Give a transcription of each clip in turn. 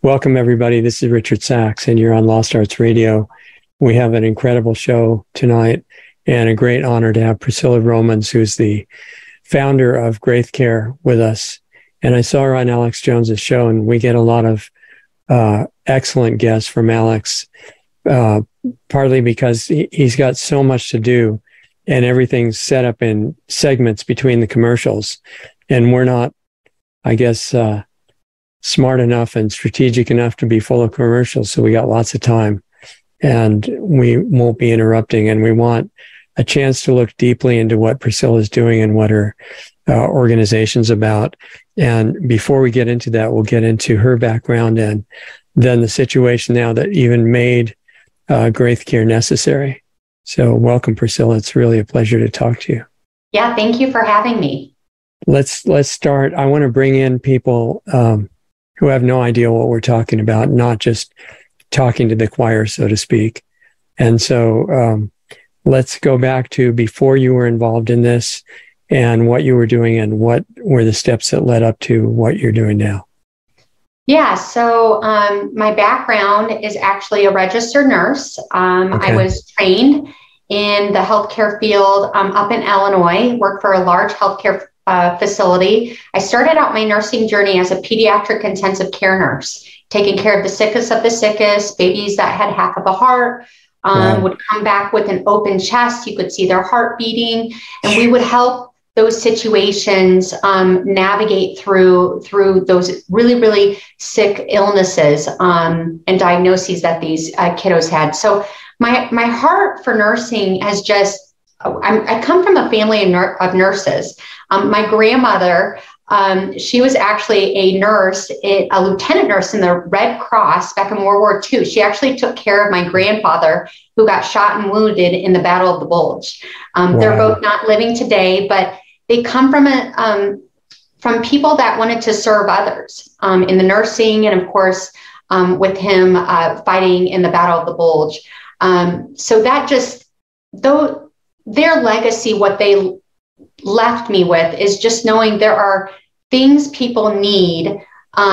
Welcome, everybody. This is Richard Sachs, and you're on Lost Arts Radio. We have an incredible show tonight and a great honor to have Priscilla Romans, who's the founder of Graith Care, with us. And I saw her on Alex Jones's show, and we get a lot of excellent guests from Alex, partly because he's got so much to do, and everything's set up in segments between the commercials. And we're not, I guess, smart enough and strategic enough to be full of commercials. So we got lots of time and we won't be interrupting. And we want a chance to look deeply into what Priscilla's doing and what her organization's about. And before we get into that, we'll get into her background and then the situation now that even made Graith Care necessary. So welcome, Priscilla. It's really a pleasure to talk to you. Yeah, thank you for having me. Let's start. I want to bring in people who have no idea what we're talking about, not just talking to the choir, so to speak. And so let's go back to before you were involved in this and what you were doing and what were the steps that led up to what you're doing now. Yeah, so my background is actually a registered nurse. Okay. I was trained in the healthcare field up in Illinois, worked for a large healthcare facility. I started out my nursing journey as a pediatric intensive care nurse, taking care of the sickest of the sickest, babies that had half of a heart, would come back with an open chest. You could see their heart beating, and we would help those situations navigate through those really, really sick illnesses and diagnoses that these kiddos had. So my heart for nursing has just, I come from a family of nurses. My grandmother, she was actually a nurse, a lieutenant nurse in the Red Cross back in World War II. She actually took care of my grandfather who got shot and wounded in the Battle of the Bulge. Wow. They're both not living today, but they come from people that wanted to serve others in the nursing, and of course, with him fighting in the Battle of the Bulge. So that just, though, their legacy, what they left me with is just knowing there are things people need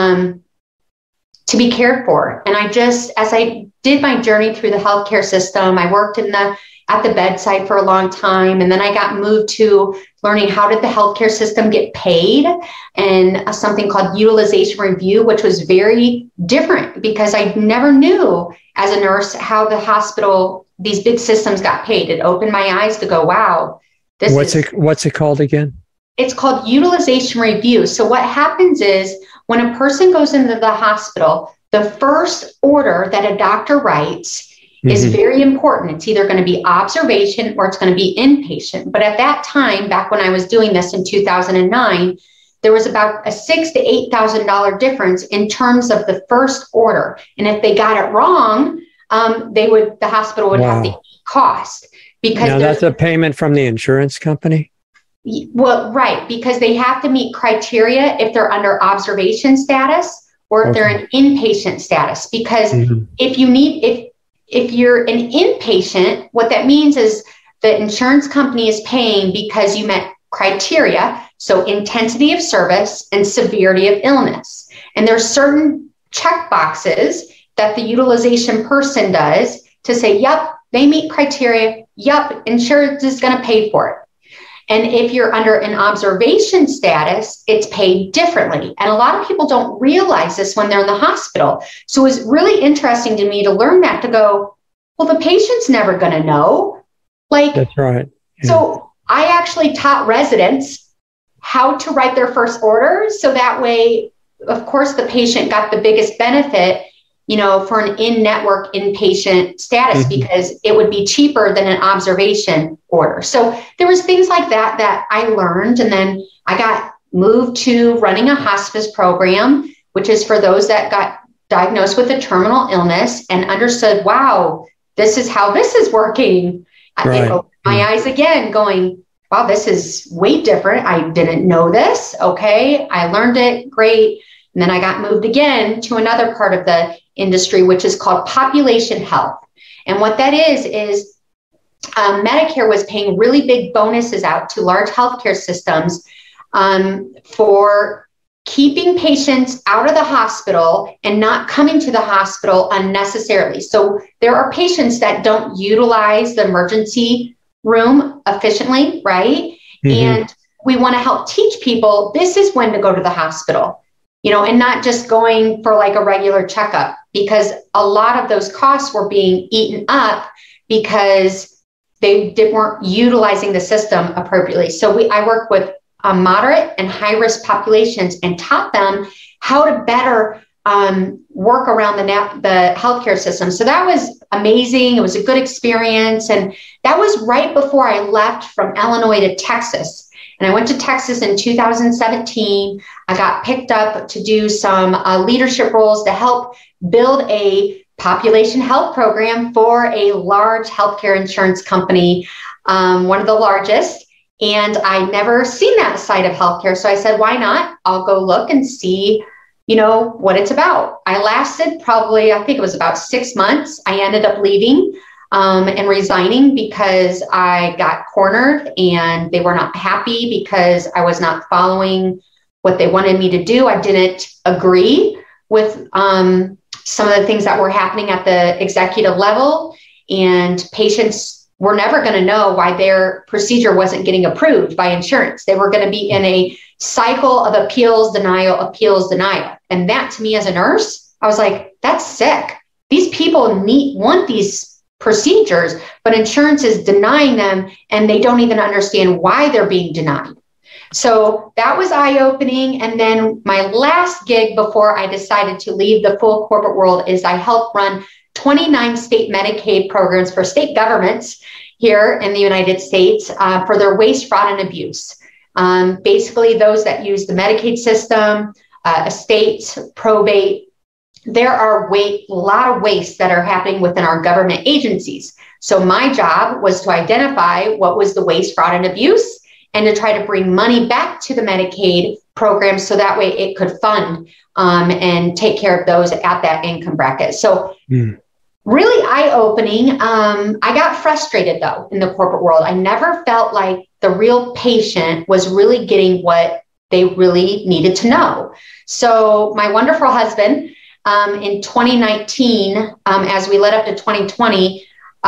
to be cared for. And I just, as I did my journey through the healthcare system, I worked at the bedside for a long time. And then I got moved to learning how did the healthcare system get paid, and something called utilization review, which was very different because I never knew as a nurse how the hospital, these big systems got paid. It opened my eyes to go, wow. What's it called again? It's called utilization review. So what happens is when a person goes into the hospital, the first order that a doctor writes is very important. It's either going to be observation or it's going to be inpatient. But at that time, back when I was doing this in 2009, there was about a $6,000 to $8,000 difference in terms of the first order. And if they got it wrong, the hospital would have to eat cost. Because now that's a payment from the insurance company? Well, right, because they have to meet criteria if they're under observation status or if they're in inpatient status. Because if you're an inpatient, what that means is the insurance company is paying because you met criteria, so intensity of service and severity of illness. And there's certain check boxes that the utilization person does to say, yep, they meet criteria. Yep, insurance is going to pay for it. And if you're under an observation status, it's paid differently. And a lot of people don't realize this when they're in the hospital. So it was really interesting to me to learn that, to go, well, the patient's never going to know. That's right. Yeah. So I actually taught residents how to write their first order. So that way, of course, the patient got the biggest benefit, for an in-network inpatient status, because it would be cheaper than an observation order. So there was things like that I learned. And then I got moved to running a hospice program, which is for those that got diagnosed with a terminal illness and understood, wow, this is how this is working. Right. It opened my eyes again going, wow, this is way different. I didn't know this. Okay. I learned it. Great. And then I got moved again to another part of the industry, which is called population health. And what that is Medicare was paying really big bonuses out to large healthcare systems for keeping patients out of the hospital and not coming to the hospital unnecessarily. So there are patients that don't utilize the emergency room efficiently, right? And we want to help teach people this is when to go to the hospital, and not just going for like a regular checkup, because a lot of those costs were being eaten up because they weren't utilizing the system appropriately. So I work with moderate and high risk populations and taught them how to better work around the healthcare system. So that was amazing. It was a good experience. And that was right before I left from Illinois to Texas. And I went to Texas in 2017. I got picked up to do some leadership roles to help build a population health program for a large healthcare insurance company, one of the largest. And I'd never seen that side of healthcare. So I said, why not? I'll go look and see, what it's about. I lasted probably, I think it was about 6 months. I ended up leaving and resigning because I got cornered and they were not happy because I was not following what they wanted me to do. I didn't agree with some of the things that were happening at the executive level, and patients were never going to know why their procedure wasn't getting approved by insurance. They were going to be in a cycle of appeals, denial. And that, to me as a nurse, I was like, that's sick. These people want these procedures, but insurance is denying them and they don't even understand why they're being denied. So that was eye-opening. And then my last gig before I decided to leave the full corporate world is I helped run 29 state Medicaid programs for state governments here in the United States for their waste, fraud, and abuse. Basically, those that use the Medicaid system, estates, probate. There are a lot of waste that are happening within our government agencies. So my job was to identify what was the waste, fraud, and abuse, and to try to bring money back to the Medicaid program so that way it could fund and take care of those at that income bracket. So really eye-opening. I got frustrated, though, in the corporate world. I never felt like the real patient was really getting what they really needed to know. So my wonderful husband, in 2019, as we led up to 2020,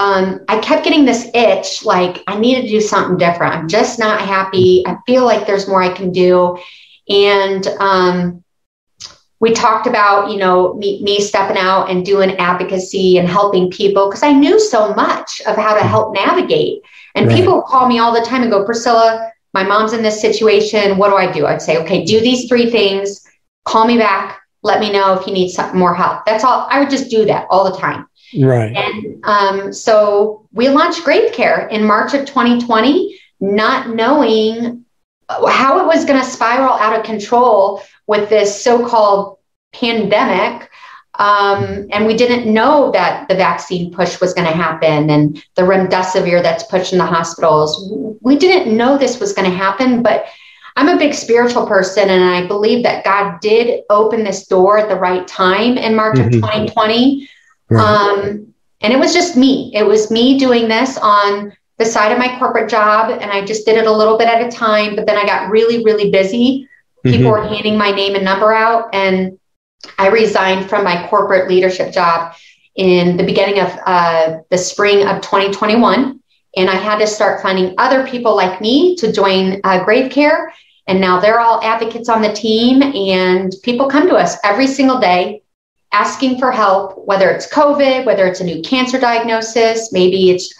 I kept getting this itch, like I need to do something different. I'm just not happy. I feel like there's more I can do. And we talked about, me stepping out and doing advocacy and helping people because I knew so much of how to help navigate. And people would call me all the time and go, Priscilla, my mom's in this situation. What do? I'd say, okay, do these 3 things. Call me back. Let me know if you need some more help. That's all. I would just do that all the time. Right. And so we launched Graith Care in March of 2020, not knowing how it was going to spiral out of control with this so-called pandemic. And we didn't know that the vaccine push was going to happen and the remdesivir that's pushed in the hospitals. We didn't know this was going to happen, but I'm a big spiritual person, and I believe that God did open this door at the right time in March of 2020. Right. And it was just me. It was me doing this on the side of my corporate job, and I just did it a little bit at a time, but then I got really, really busy. People were handing my name and number out, and I resigned from my corporate leadership job in the beginning of the spring of 2021. And I had to start finding other people like me to join Graith Care. And now they're all advocates on the team, and people come to us every single day asking for help, whether it's COVID, whether it's a new cancer diagnosis, maybe it's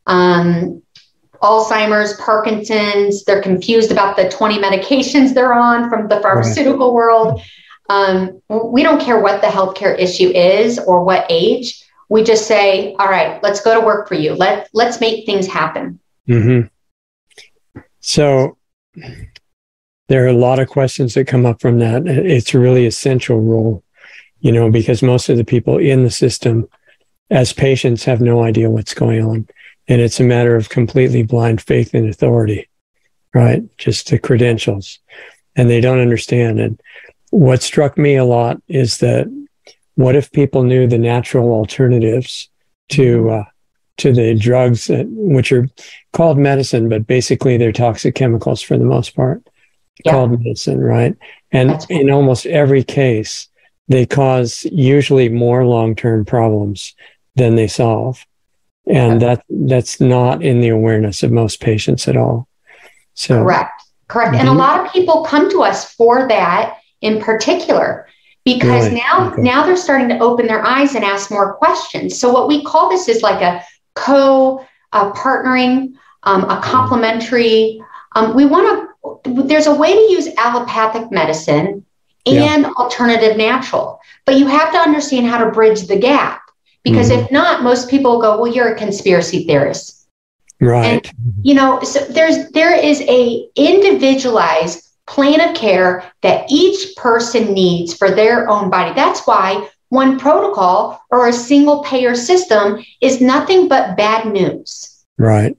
Alzheimer's, Parkinson's. They're confused about the 20 medications they're on from the pharmaceutical world. We don't care what the healthcare issue is or what age. We just say, all right, let's go to work for you. Let's make things happen. So there are a lot of questions that come up from that. It's a really essential role, because most of the people in the system as patients have no idea what's going on. And it's a matter of completely blind faith in authority, right? Just the credentials. And they don't understand. And what struck me a lot is that what if people knew the natural alternatives to the drugs which are called medicine, but basically they're toxic chemicals for the most part. called medicine, right? And in almost every case, they cause usually more long-term problems than they solve. And that's not in the awareness of most patients at all. So Correct. And a lot of people come to us for that in particular, because now they're starting to open their eyes and ask more questions. So what we call this is like a partnering, a complementary. There's a way to use allopathic medicine and alternative natural, but you have to understand how to bridge the gap, because if not, most people go, well, you're a conspiracy theorist. Right. And, so there is a individualized plan of care that each person needs for their own body. That's why one protocol or a single payer system is nothing but bad news. Right.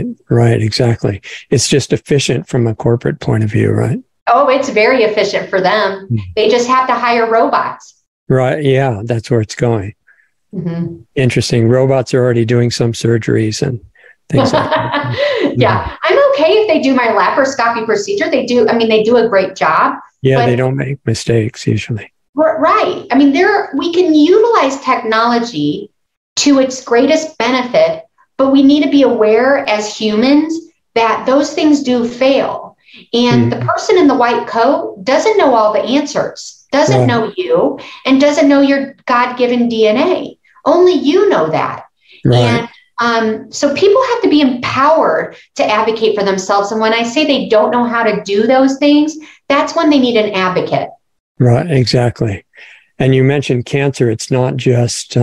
Exactly. It's just efficient from a corporate point of view, right? Oh, it's very efficient for them. They just have to hire robots. Right. Yeah, that's where it's going. Interesting. Robots are already doing some surgeries and things like that. Yeah. I'm okay if they do my laparoscopy procedure. They do a great job. Yeah, they don't make mistakes usually. Right. We can utilize technology to its greatest benefit, but we need to be aware as humans that those things do fail. And the person in the white coat doesn't know all the answers, doesn't know you, and doesn't know your God-given DNA. Only you know that. Right. And so people have to be empowered to advocate for themselves. And when I say they don't know how to do those things, that's when they need an advocate. Right, exactly. And you mentioned cancer. It's not just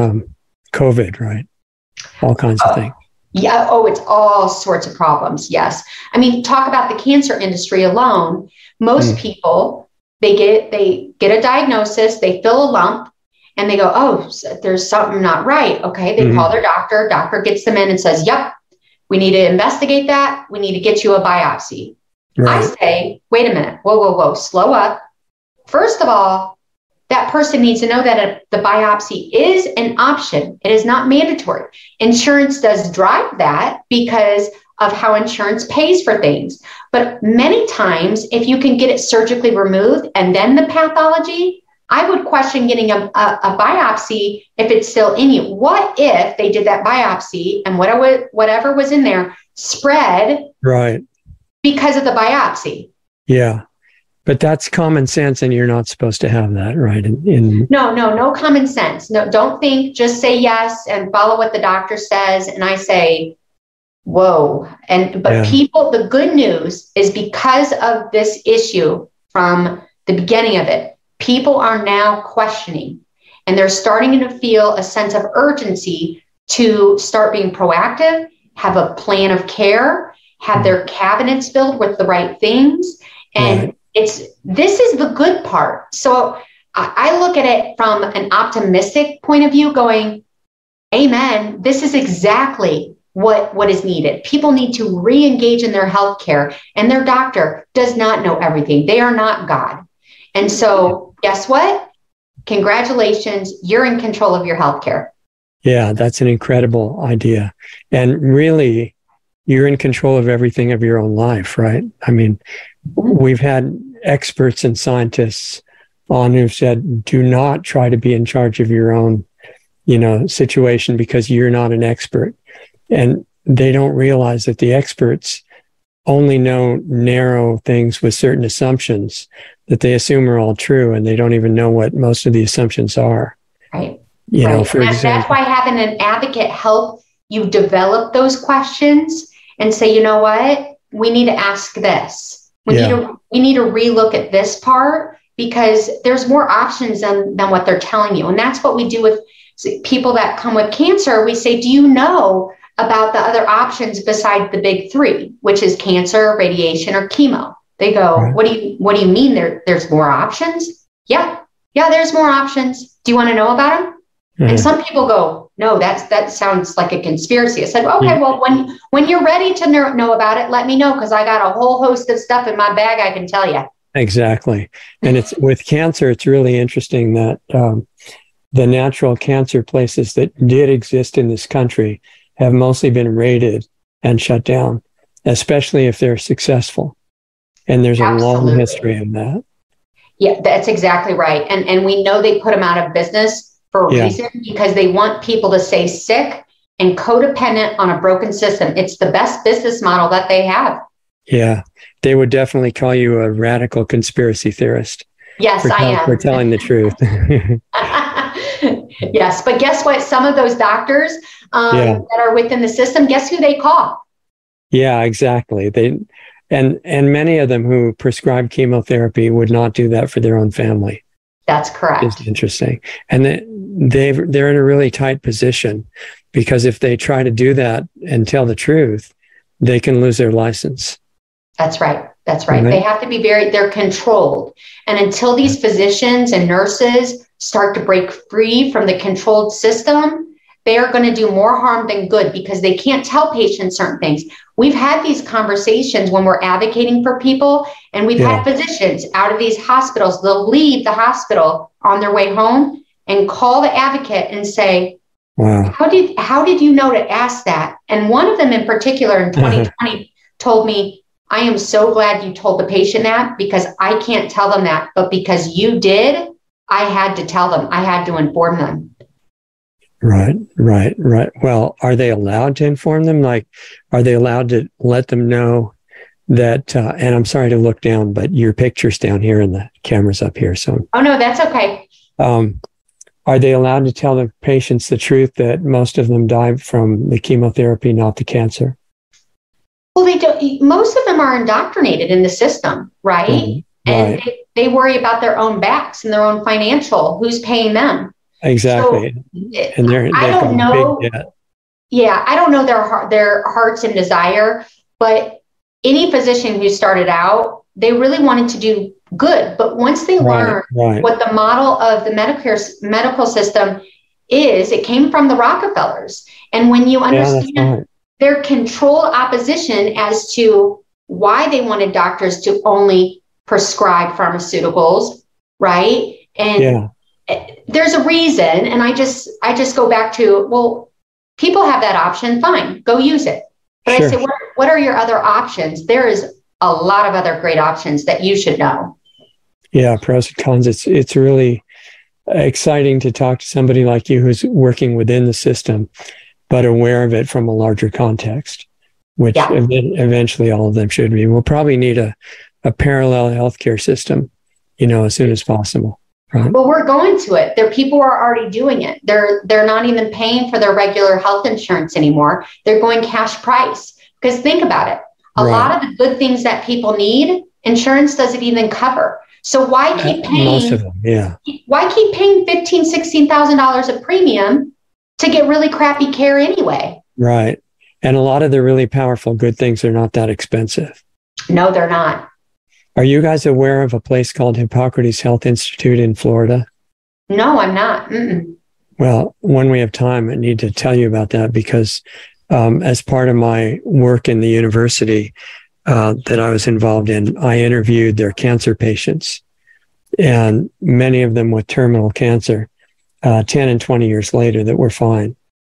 COVID, right? All kinds of things. Yeah. Oh, it's all sorts of problems. Yes. Talk about the cancer industry alone. Most people, they get a diagnosis, they feel a lump, and they go, oh, there's something not right. Okay. They call their doctor. Doctor gets them in and says, yep, we need to investigate that. We need to get you a biopsy. Right. I say, wait a minute. Whoa. Slow up. First of all, that person needs to know that the biopsy is an option. It is not mandatory. Insurance does drive that because of how insurance pays for things. But many times, if you can get it surgically removed and then the pathology, I would question getting a biopsy if it's still in you. What if they did that biopsy and whatever was in there spread because of the biopsy? Yeah. But that's common sense, and you're not supposed to have that, right? No common sense. No, don't think, just say yes and follow what the doctor says. And I say, whoa. But people, the good news is because of this issue from the beginning of it, people are now questioning, and they're starting to feel a sense of urgency to start being proactive, have a plan of care, have their cabinets filled with the right things. And this is the good part. So I look at it from an optimistic point of view going, amen, this is exactly what is needed. People need to re-engage in their healthcare, and their doctor does not know everything. They are not God. And so guess what? Congratulations. You're in control of your healthcare. Yeah, that's an incredible idea. And really, you're in control of everything of your own life, right? We've had experts and scientists on who've said, do not try to be in charge of your own, situation, because you're not an expert. And they don't realize that the experts only know narrow things with certain assumptions that they assume are all true, and they don't even know what most of the assumptions are. Right. For example, that's why having an advocate help you develop those questions and say, you know what, we need to ask this. We need to relook at this part, because there's more options than what they're telling you. And that's what we do with people that come with cancer. We say, do you know about the other options besides the big three, which is cancer, radiation, or chemo? They go, what do you mean there's more options? Yeah, there's more options. Do you want to know about them? And some people go, no, that sounds like a conspiracy. I said, okay, well, when you're ready to know about it, let me know, because I got a whole host of stuff in my bag I can tell you. Exactly. And it's with cancer, it's really interesting that the natural cancer places that did exist in this country have mostly been raided and shut down, especially if they're successful. And there's a long history of that. Yeah, that's exactly right. And we know they put them out of business for a reason, because they want people to stay sick and codependent on a broken system. It's the best business model that they have. Yeah, they would definitely call you a radical conspiracy theorist. Yes, I am. For telling the truth. Yes, but guess what? Some of those doctors that are within the system, guess who they call? Yeah, exactly. And many of them who prescribe chemotherapy would not do that for their own family. That's correct. It's interesting. And they're in a really tight position, because if they try to do that and tell the truth, they can lose their license. That's right. That's right. They have to be they're controlled. And until these physicians and nurses start to break free from the controlled system, they are going to do more harm than good, because they can't tell patients certain things. We've had these conversations when we're advocating for people, and we've had physicians out of these hospitals. They'll leave the hospital on their way home and call the advocate and say, wow, how did you know to ask that? And one of them in particular in 2020 told me, I am so glad you told the patient that, because I can't tell them that, but because you did, I had to tell them. I had to inform them. Right. Well, are they allowed to inform them? Like, are they allowed to let them know that, and I'm sorry to look down, but your picture's down here and the camera's up here. So. Oh, no, that's okay. Are they allowed to tell the patients the truth that most of them died from the chemotherapy, not the cancer? Well, they don't. Most of them are indoctrinated in the system, right? Mm-hmm. And they worry about their own backs and their own financial. Who's paying them? Exactly. So, and I don't know. Yeah, I don't know their hearts and desire, but any physician who started out, they really wanted to do good. But once they learned what the model of the medical system is, it came from the Rockefellers. And when you understand their controlled opposition as to why they wanted doctors to only prescribe pharmaceuticals, right? And there's a reason. And I just go back to, well, people have that option. Fine, go use it. But I say, what are your other options? There is a lot of other great options that you should know. Yeah, pros and cons. It's really exciting to talk to somebody like you who's working within the system, but aware of it from a larger context, which eventually all of them should be. We'll probably need a parallel healthcare system, as soon as possible. Right? Well, we're going to it. People who are already doing it. They're not even paying for their regular health insurance anymore. They're going cash price. Because think about it. A lot of the good things that people need, insurance doesn't even cover. So why keep paying? Most of them, Why keep paying $15,000, $16,000 of premium to get really crappy care anyway? Right. And a lot of the really powerful good things are not that expensive. No, they're not. Are you guys aware of a place called Hippocrates Health Institute in Florida? No, I'm not. Mm-mm. Well, when we have time, I need to tell you about that, because as part of my work in the university that I was involved in, I interviewed their cancer patients, and many of them with terminal cancer, 10 and 20 years later, that were fine.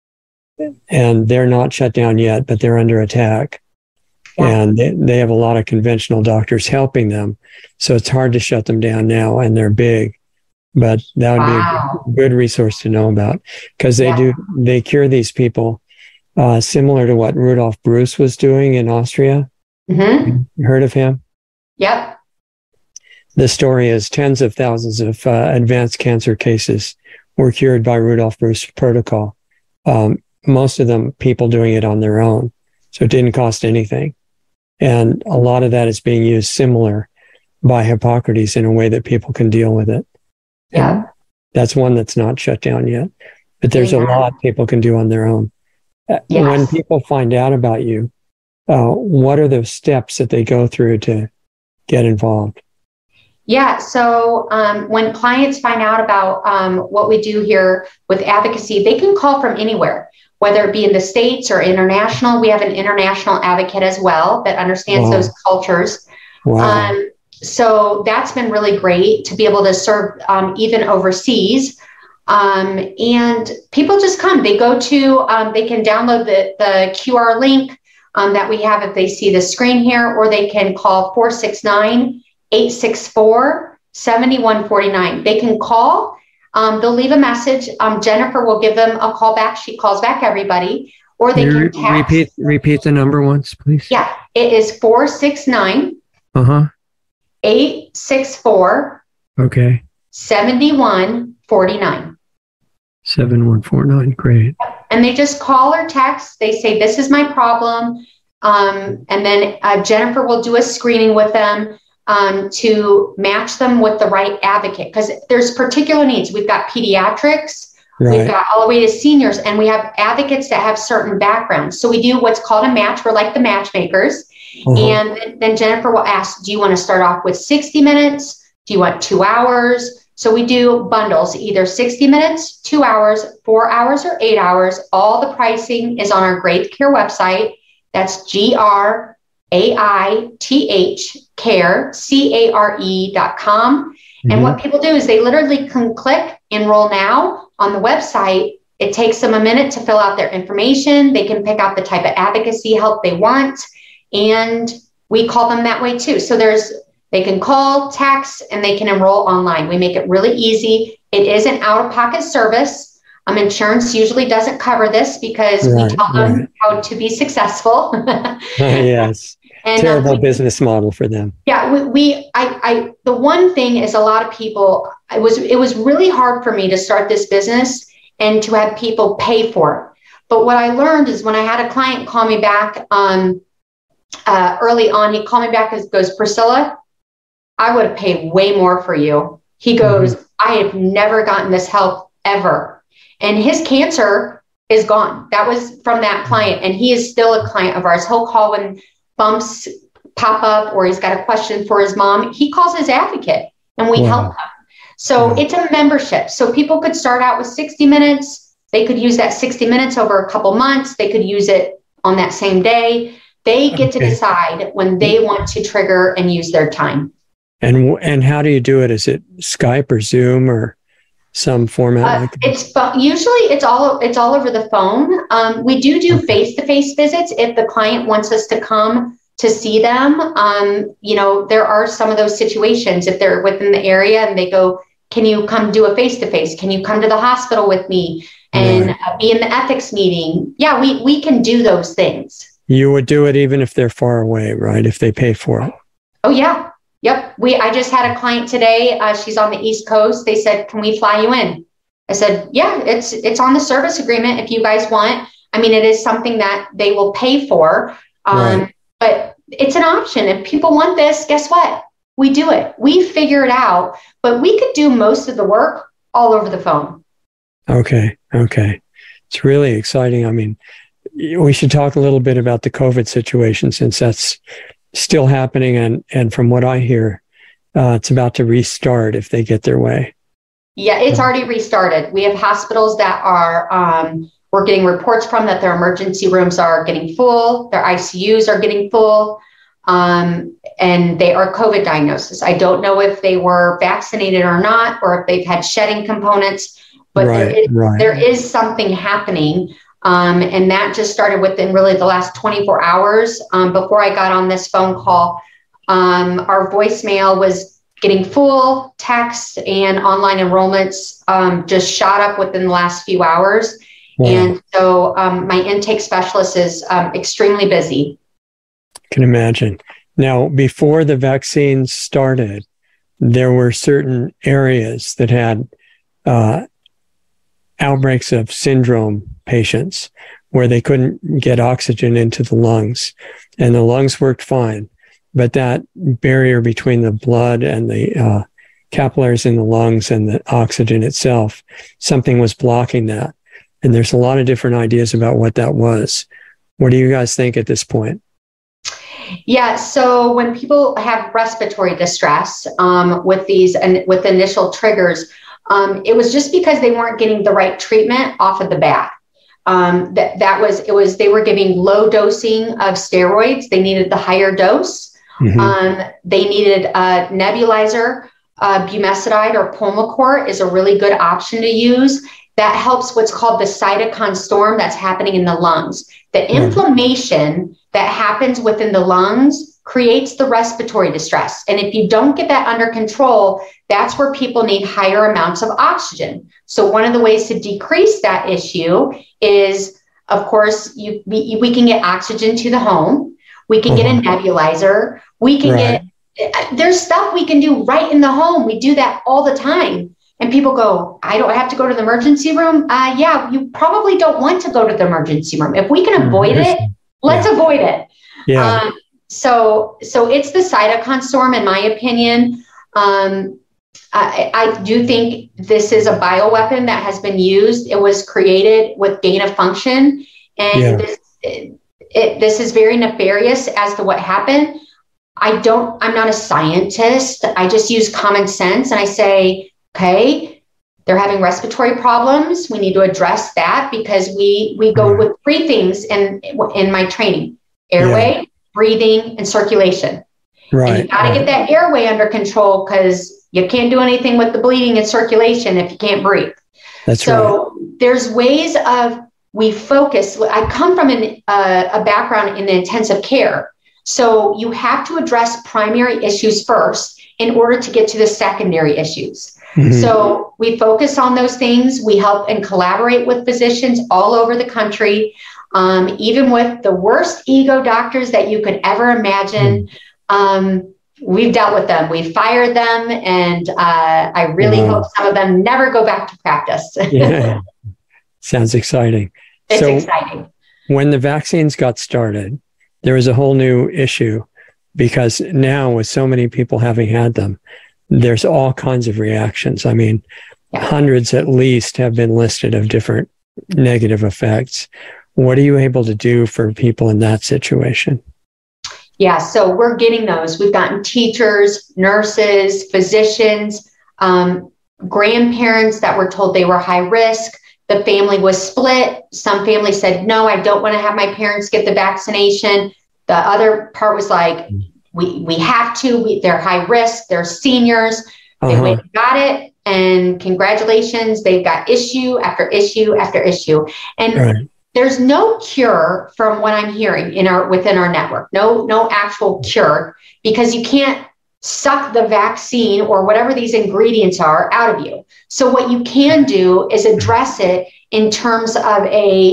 And they're not shut down yet, but they're under attack. And they have a lot of conventional doctors helping them. So it's hard to shut them down now, and they're big. But that would be a good resource to know about, because they cure these people similar to what Rudolf Bruce was doing in Austria. Mm-hmm. You heard of him? Yep. The story is tens of thousands of advanced cancer cases were cured by Rudolf Bruce protocol. Most of them people doing it on their own. So it didn't cost anything. And a lot of that is being used similar by Hippocrates in a way that people can deal with it. Yeah. And that's one that's not shut down yet. But there's a lot people can do on their own. Yes. When people find out about you, what are the steps that they go through to get involved? Yeah. So when clients find out about what we do here with advocacy, they can call from anywhere, whether it be in the States or international. We have an international advocate as well that understands those cultures. Wow. So that's been really great to be able to serve even overseas. And people just come. They go to, they can download the QR link that we have if they see the screen here, or they can call 469-864-7149. They can call. They'll leave a message. Jennifer will give them a call back. She calls back everybody. Or they can text. Repeat the number once, please. Yeah, it is 469 864 okay 7149. 7149. Great. And they just call or text. They say, this is my problem. And then Jennifer will do a screening with them to match them with the right advocate, because there's particular needs. We've got pediatrics, we've got all the way to seniors, and we have advocates that have certain backgrounds. So we do what's called a match. We're like the matchmakers. And then Jennifer will ask, do you want to start off with 60 minutes? Do you want 2 hours? So we do bundles, either 60 minutes, 2 hours, 4 hours, or 8 hours. All the pricing is on our Graith Care website. That's GRAITH care.com. And what people do is they literally can click enroll now on the website. It takes them a minute to fill out their information. They can pick out the type of advocacy help they want. And we call them that way too. So they can call, text, and they can enroll online. We make it really easy. It is an out-of-pocket service. Insurance usually doesn't cover this because we tell them how to be successful. Yes. And, terrible business model for them. Yeah, the one thing is, a lot of people, it was really hard for me to start this business and to have people pay for it. But what I learned is, when I had a client call me back early on, he called me back and goes, Priscilla, I would have paid way more for you. He goes, I have never gotten this help ever. And his cancer is gone. That was from that client. And he is still a client of ours. He'll call when bumps pop up, or he's got a question for his mom. He calls his advocate and we help him. So it's a membership. So people could start out with 60 minutes. They could use that 60 minutes over a couple months. They could use it on that same day. They get to decide when they want to trigger and use their time. And how do you do it? Is it Skype or Zoom or some format? Usually it's all over the phone. We do face-to-face visits if the client wants us to come to see them. There are some of those situations, if they're within the area and they go, can you come do a face-to-face? Can you come to the hospital with me and be in the ethics meeting? Yeah, we can do those things. You would do it even if they're far away, right? If they pay for it. Oh, yeah. Yep. I just had a client today. She's on the East Coast. They said, can we fly you in? I said, yeah, it's on the service agreement if you guys want. I mean, it is something that they will pay for, but it's an option. If people want this, guess what? We do it. We figure it out, but we could do most of the work all over the phone. Okay. It's really exciting. I mean, we should talk a little bit about the COVID situation, since that's still happening. And from what I hear, it's about to restart if they get their way. Yeah, it's already restarted. We have hospitals that are, we're getting reports from that their emergency rooms are getting full, their ICUs are getting full, and they are COVID diagnosis. I don't know if they were vaccinated or not, or if they've had shedding components, but there is something happening. And that just started within really the last 24 hours. Before I got on this phone call, our voicemail was getting full. Text and online enrollments just shot up within the last few hours. Wow. And so my intake specialist is extremely busy. Can imagine. Now, before the vaccines started, there were certain areas that had outbreaks of syndrome patients where they couldn't get oxygen into the lungs, and the lungs worked fine. But that barrier between the blood and the capillaries in the lungs and the oxygen itself, something was blocking that. And there's a lot of different ideas about what that was. What do you guys think at this point? Yeah, so when people have respiratory distress with these and with initial triggers, it was just because they weren't getting the right treatment off of the bat. They were giving low dosing of steroids. They needed the higher dose. They needed a nebulizer. Bumesodide or Pulmicort is a really good option to use. That helps what's called the cytokine storm that's happening in the lungs. The inflammation that happens within the lungs creates the respiratory distress. And if you don't get that under control, that's where people need higher amounts of oxygen. So one of the ways to decrease that issue is, of course, we can get oxygen to the home. We can get a nebulizer. We can there's stuff we can do right in the home. We do that all the time. And people go, I don't have to go to the emergency room. Yeah, you probably don't want to go to the emergency room. If we can avoid it, let's avoid it. Yeah. So it's the cytokine storm, in my opinion. I do think this is a bioweapon that has been used. It was created with gain of function. And this is very nefarious as to what happened. I'm not a scientist. I just use common sense and I say, okay, they're having respiratory problems. We need to address that because we go with 3 things in my training: airway, breathing, and circulation. Right. And you got to get that airway under control because you can't do anything with the bleeding and circulation if you can't breathe. So there's ways we focus. I come from a background in the intensive care. So you have to address primary issues first in order to get to the secondary issues. Mm-hmm. So we focus on those things. We help and collaborate with physicians all over the country, even with the worst ego doctors that you could ever imagine. We've dealt with them. We've fired them. And I really hope some of them never go back to practice. Sounds exciting. It's exciting. When the vaccines got started, there was a whole new issue because now with so many people having had them, there's all kinds of reactions. I mean, hundreds at least have been listed of different negative effects. What are you able to do for people in that situation? Yeah, so we're getting those. We've gotten teachers, nurses, physicians, grandparents that were told they were high risk. The family was split. Some families said, no, I don't want to have my parents get the vaccination. The other part was like, we have to. They're high risk. They're seniors. They went and got it. And congratulations, they've got issue after issue after issue. And there's no cure from what I'm hearing within our network. No actual cure, because you can't suck the vaccine or whatever these ingredients are out of you. So what you can do is address it in terms of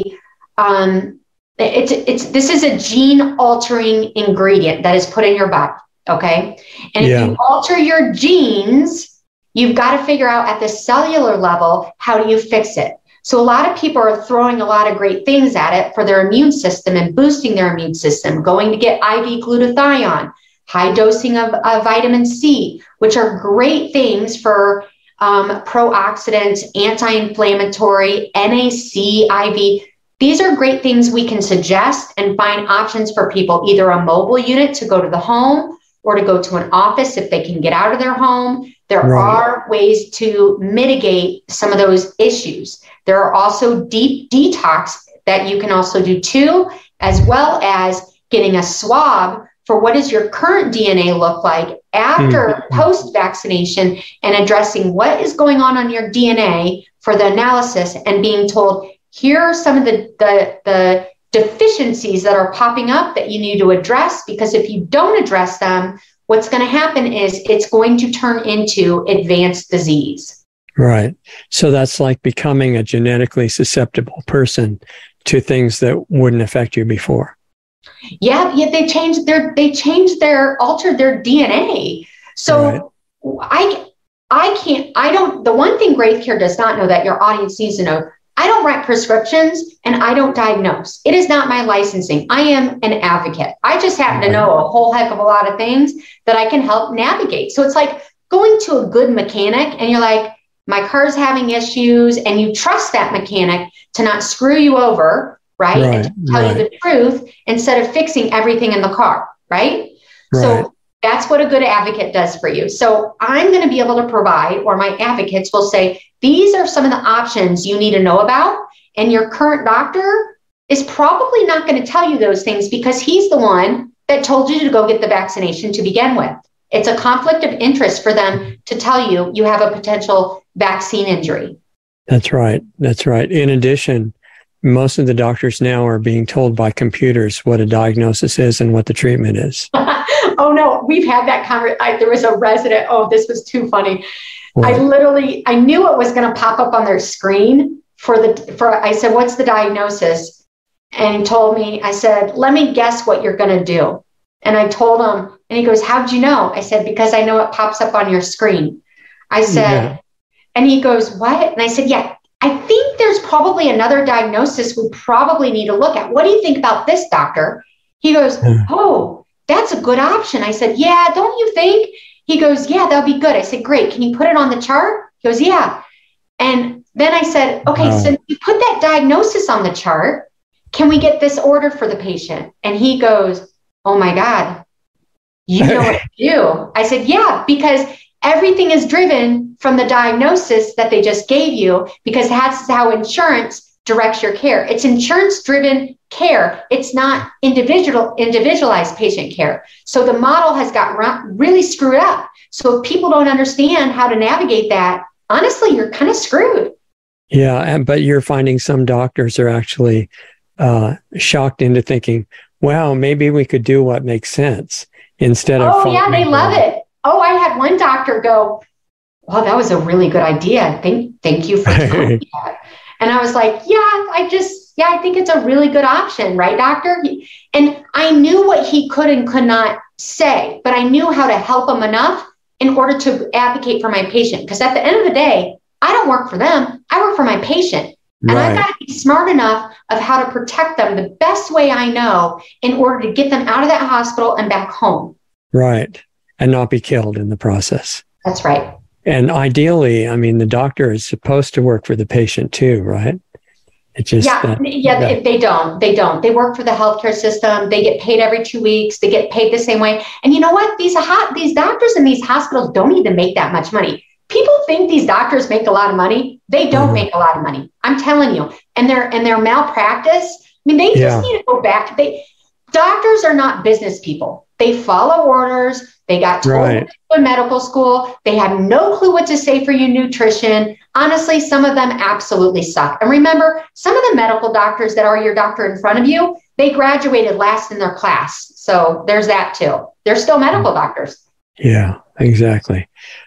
this is a gene altering ingredient that is put in your body. Okay. And if you alter your genes, you've got to figure out at the cellular level, how do you fix it? So a lot of people are throwing a lot of great things at it for their immune system and boosting their immune system, going to get IV glutathione, high dosing of vitamin C, which are great things for pro-oxidants, anti-inflammatory, NAC, IV. These are great things we can suggest and find options for people, either a mobile unit to go to the home or to go to an office if they can get out of their home. There are ways to mitigate some of those issues. There are also deep detox that you can also do too, as well as getting a swab for what does your current DNA look like after post-vaccination, and addressing what is going on your DNA for the analysis and being told, here are some of the deficiencies that are popping up that you need to address, because if you don't address them, what's going to happen is it's going to turn into advanced disease. Right. So that's like becoming a genetically susceptible person to things that wouldn't affect you before. Yeah, they altered their DNA. So the one thing Graith Care does not know that your audience needs to know, I don't write prescriptions and I don't diagnose. It is not my licensing. I am an advocate. I just happen to know a whole heck of a lot of things that I can help navigate. So it's like going to a good mechanic and you're like, my car's having issues, and you trust that mechanic to not screw you over, right? And to tell you the truth instead of fixing everything in the car, right? So that's what a good advocate does for you. So I'm going to be able to provide, or my advocates will say, these are some of the options you need to know about. And your current doctor is probably not going to tell you those things because he's the one that told you to go get the vaccination to begin with. It's a conflict of interest for them to tell you you have a potential vaccine injury. That's right. That's right. In addition, most of the doctors now are being told by computers what a diagnosis is and what the treatment is. Oh no, we've had that conversation. There was a resident. Oh, this was too funny. What? I knew it was going to pop up on their screen I said, what's the diagnosis? And he told me, I said, let me guess what you're going to do. And I told him, and he goes, how'd you know? I said, because I know it pops up on your screen. I said, and he goes, what? And I said, yeah, I think there's probably another diagnosis we probably need to look at. What do you think about this, doctor? He goes, oh, that's a good option. I said, yeah, don't you think? He goes, yeah, that'll be good. I said, great. Can you put it on the chart? He goes, yeah. And then I said, okay, so you put that diagnosis on the chart. Can we get this order for the patient? And he goes, oh my God, you know what to do. I said, yeah, because everything is driven from the diagnosis that they just gave you, because that's how insurance directs your care. It's insurance-driven care. It's not individualized patient care. So the model has got really screwed up. So if people don't understand how to navigate that, honestly, you're kind of screwed. Yeah, but you're finding some doctors are actually shocked into thinking, wow, maybe we could do what makes sense instead of... Oh, yeah, they love it. Oh, I had one doctor go, well, that was a really good idea. Thank you for telling me that. And I was like, I think it's a really good option, right, doctor? And I knew what he could and could not say, but I knew how to help him enough in order to advocate for my patient. Because at the end of the day, I don't work for them. I work for my patient. And I've got to be smart enough of how to protect them the best way I know in order to get them out of that hospital and back home. Right. And not be killed in the process. That's right. And ideally, I mean, the doctor is supposed to work for the patient too, right? It's just they don't. They work for the healthcare system. They get paid every 2 weeks. They get paid the same way. And you know what? These doctors in these hospitals don't even make that much money. People think these doctors make a lot of money. They don't make a lot of money. I'm telling you. And their malpractice. I mean, they just need to go back. Doctors are not business people. They follow orders. They got told to go to medical school. They have no clue what to say for your nutrition. Honestly, some of them absolutely suck. And remember, some of the medical doctors that are your doctor in front of you, they graduated last in their class. So there's that too. They're still medical doctors. Yeah, exactly.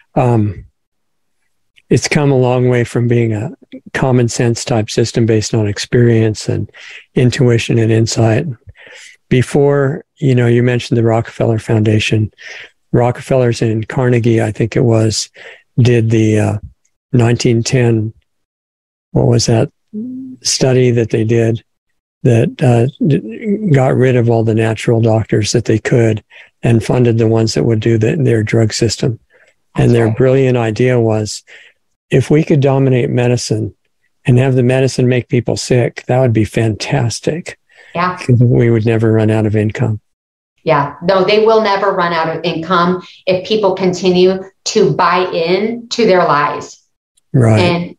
It's come a long way from being a common sense type system based on experience and intuition and insight. Before, you mentioned the Rockefeller Foundation. Rockefellers in Carnegie, I think it was, did the 1910, what was that study that they did that got rid of all the natural doctors that they could and funded the ones that would do their drug system. And their brilliant idea was, if we could dominate medicine and have the medicine make people sick, that would be fantastic. Yeah. We would never run out of income. Yeah, no, they will never run out of income if people continue to buy in to their lies. Right. And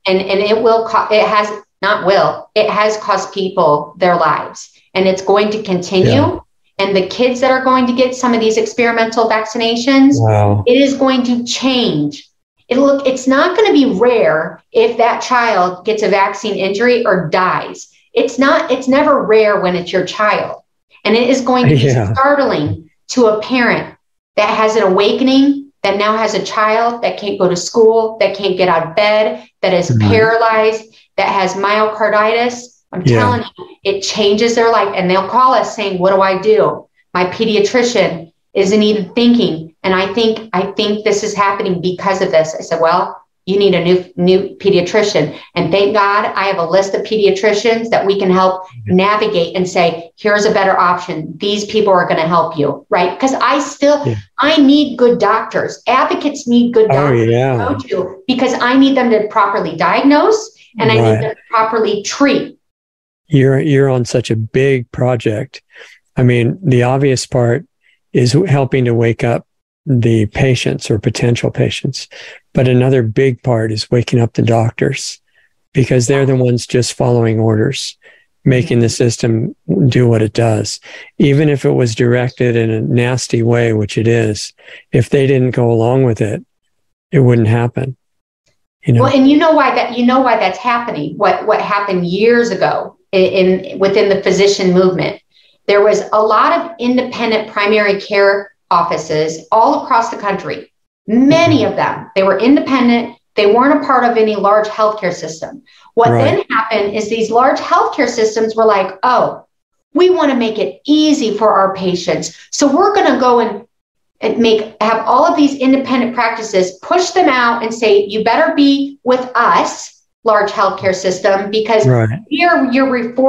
it has cost people their lives, and it's going to continue. Yeah. And the kids that are going to get some of these experimental vaccinations, it is going to change. It's not going to be rare if that child gets a vaccine injury or dies. It's never rare when it's your child. And it is going to be startling to a parent that has an awakening, that now has a child that can't go to school, that can't get out of bed, that is paralyzed, that has myocarditis. I'm telling you, it changes their life. And they'll call us saying, what do I do? My pediatrician isn't even thinking. And I think this is happening because of this. I said, well, you need a new pediatrician. And thank God I have a list of pediatricians that we can help navigate and say, here's a better option. These people are going to help you, right? Because I need good doctors. Advocates need good doctors to go to, because I need them to properly diagnose and I need them to properly treat. You're on such a big project. I mean, the obvious part is helping to wake up the patients or potential patients. But another big part is waking up the doctors, because they're the ones just following orders, making the system do what it does. Even if it was directed in a nasty way, which it is, if they didn't go along with it, it wouldn't happen. Well, and you know why that's happening. What happened years ago within the physician movement. There was a lot of independent primary care offices all across the country. Many of them, they were independent. They weren't a part of any large healthcare system. What then happened is these large healthcare systems were like, oh, we want to make it easy for our patients. So we're going to go and have all of these independent practices, push them out and say, you better be with us, large healthcare system, because we are your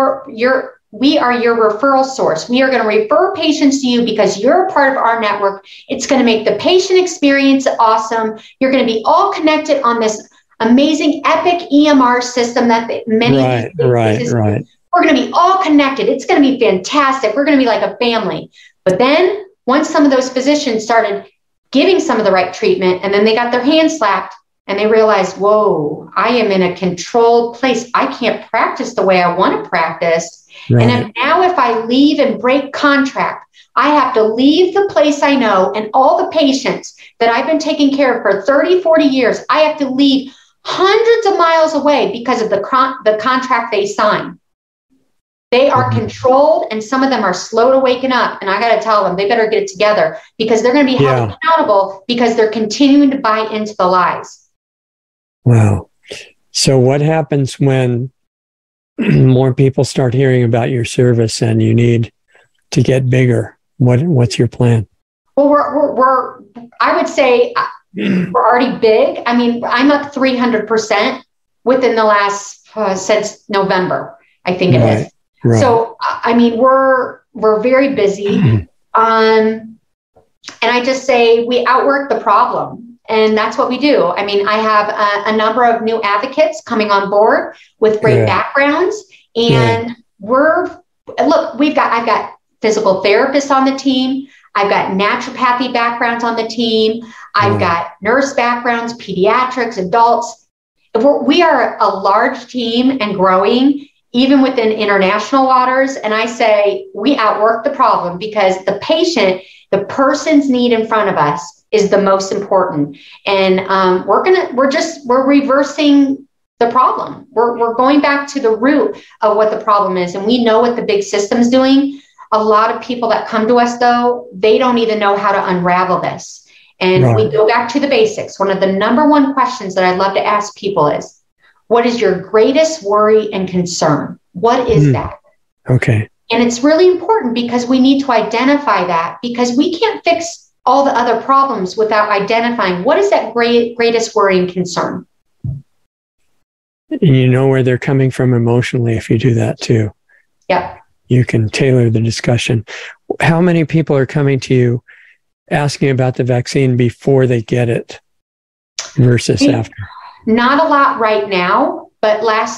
referral source. We are going to refer patients to you because you're a part of our network. It's going to make the patient experience awesome. You're going to be all connected on this amazing epic EMR system that many We're going to be all connected. It's going to be fantastic. We're going to be like a family. But then once some of those physicians started giving some of the right treatment, and then they got their hands slapped and they realized, whoa, I am in a controlled place. I can't practice the way I want to practice. And now if I leave and break contract, I have to leave the place I know and all the patients that I've been taking care of for 30, 40 years. I have to leave hundreds of miles away because of the contract they signed. They are controlled, and some of them are slow to waken up. And I got to tell them, they better get it together, because they're going to be held accountable because they're continuing to buy into the lies. Wow. So what happens when more people start hearing about your service and you need to get bigger? What's your plan? Well, I would say we're already big. I mean, I'm up 300% within the last, since November, I think it is. Right. So, I mean, we're very busy. And I just say we outwork the problem. And that's what we do. I mean, I have a number of new advocates coming on board with great backgrounds. And I've got physical therapists on the team. I've got naturopathy backgrounds on the team. I've got nurse backgrounds, pediatrics, adults. We are a large team and growing, even within international waters. And I say we outwork the problem because the patient, the person's need in front of us is the most important. And we're reversing the problem. We're going back to the root of what the problem is. And we know what the big system's doing. A lot of people that come to us, though, they don't even know how to unravel this. And we go back to the basics. One of the number one questions that I love to ask people is, what is your greatest worry and concern? What is that? Okay. And it's really important because we need to identify that, because we can't fix all the other problems without identifying what is that greatest worry and concern. And you know where they're coming from emotionally if you do that too. Yep. You can tailor the discussion. How many people are coming to you asking about the vaccine before they get it versus after? Not a lot right now, but last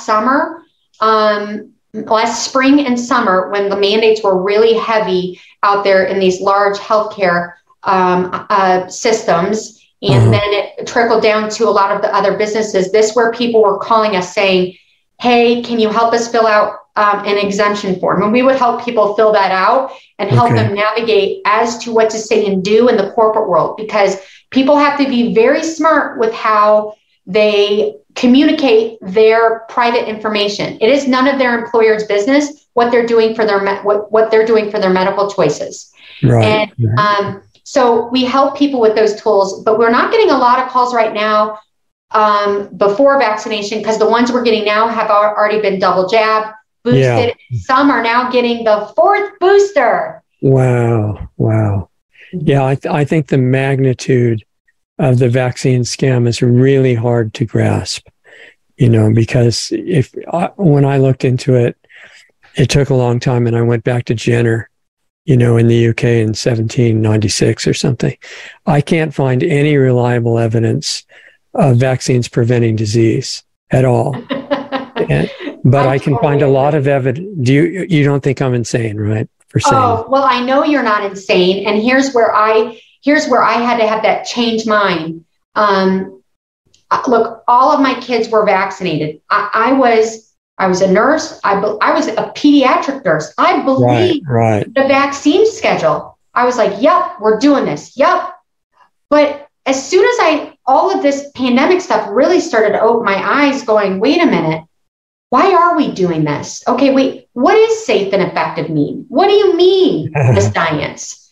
spring and summer, when the mandates were really heavy out there in these large healthcare systems, and then it trickled down to a lot of the other businesses. This where people were calling us saying, hey, can you help us fill out an exemption form? And we would help people fill that out and help them navigate as to what to say and do in the corporate world, because people have to be very smart with how they communicate their private information. It is none of their employer's business what they're doing for their what they're doing for their medical choices. Right. And so we help people with those tools, but we're not getting a lot of calls right now before vaccination, because the ones we're getting now have already been double jab, boosted. Yeah. Some are now getting the fourth booster. Wow. Yeah, I think the magnitude of the vaccine scam is really hard to grasp, because when I looked into it, it took a long time, and I went back to Jenner, in the UK in 1796 or something. I can't find any reliable evidence of vaccines preventing disease at all. But I can find a lot of evidence. You don't think I'm insane, right? For saying. Oh, well, I know you're not insane. And here's where I had to have that change mind. Look, all of my kids were vaccinated. I was a nurse. I was a pediatric nurse. I believed the vaccine schedule. I was like, yep, we're doing this. Yep. But as soon as all of this pandemic stuff really started to open my eyes going, wait a minute, why are we doing this? Okay, wait, what is safe and effective mean? What do you mean, the science?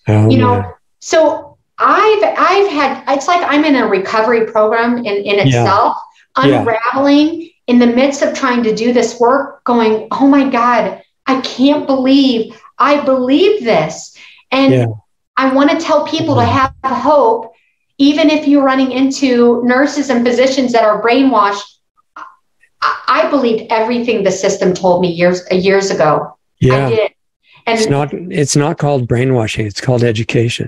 So I've had, it's like I'm in a recovery program in itself, unraveling in the midst of trying to do this work, going, oh my God, I can't believe I believe this. And I want to tell people to have hope, even if you're running into nurses and physicians that are brainwashed. I believed everything the system told me years ago. Yeah. I did. And it's not called brainwashing. It's called education.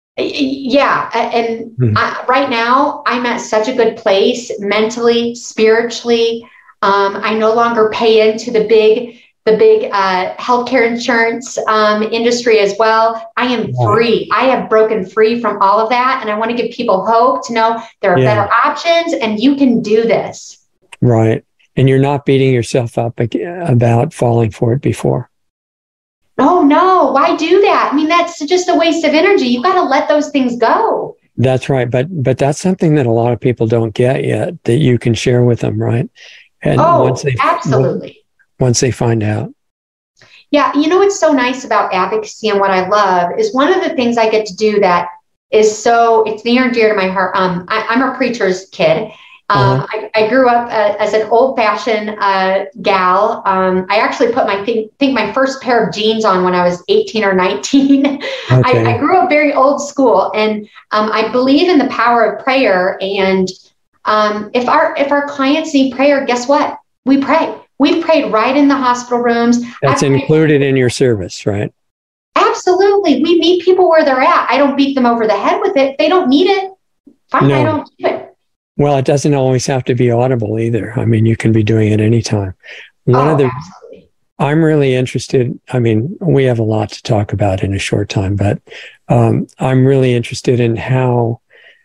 Yeah. And right now I'm at such a good place mentally, spiritually. I no longer pay into the big healthcare insurance industry as well. I am free. I have broken free from all of that. And I want to give people hope to know there are better options and you can do this. Right. And you're not beating yourself up about falling for it before. Oh, no. Why do that? I mean, that's just a waste of energy. You've got to let those things go. That's right. But that's something that a lot of people don't get yet, that you can share with them, right? And absolutely. Once they find out. Yeah. You know, what's so nice about advocacy and what I love is one of the things I get to do that is it's near and dear to my heart. I'm a preacher's kid. I grew up as an old-fashioned gal. I actually put my first pair of jeans on when I was 18 or 19. Okay. I grew up very old school, and I believe in the power of prayer. And if our clients need prayer, guess what? We pray. We've prayed right in the hospital rooms. That's included in your service, right? Absolutely. We meet people where they're at. I don't beat them over the head with it. They don't need it. Fine, no. I don't do it. Well, it doesn't always have to be audible either. I mean, you can be doing it anytime. Absolutely. I'm really interested. I mean, we have a lot to talk about in a short time, but I'm really interested in how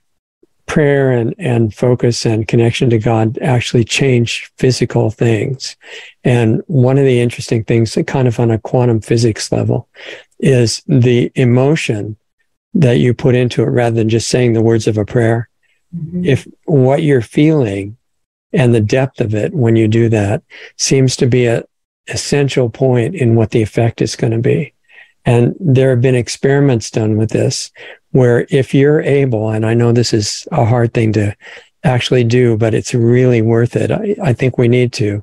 prayer and focus and connection to God actually change physical things. And one of the interesting things, that kind of on a quantum physics level, is the emotion that you put into it rather than just saying the words of a prayer. If what you're feeling and the depth of it when you do that seems to be an essential point in what the effect is going to be. And there have been experiments done with this where if you're able, and I know this is a hard thing to actually do, but it's really worth it. I think we need to,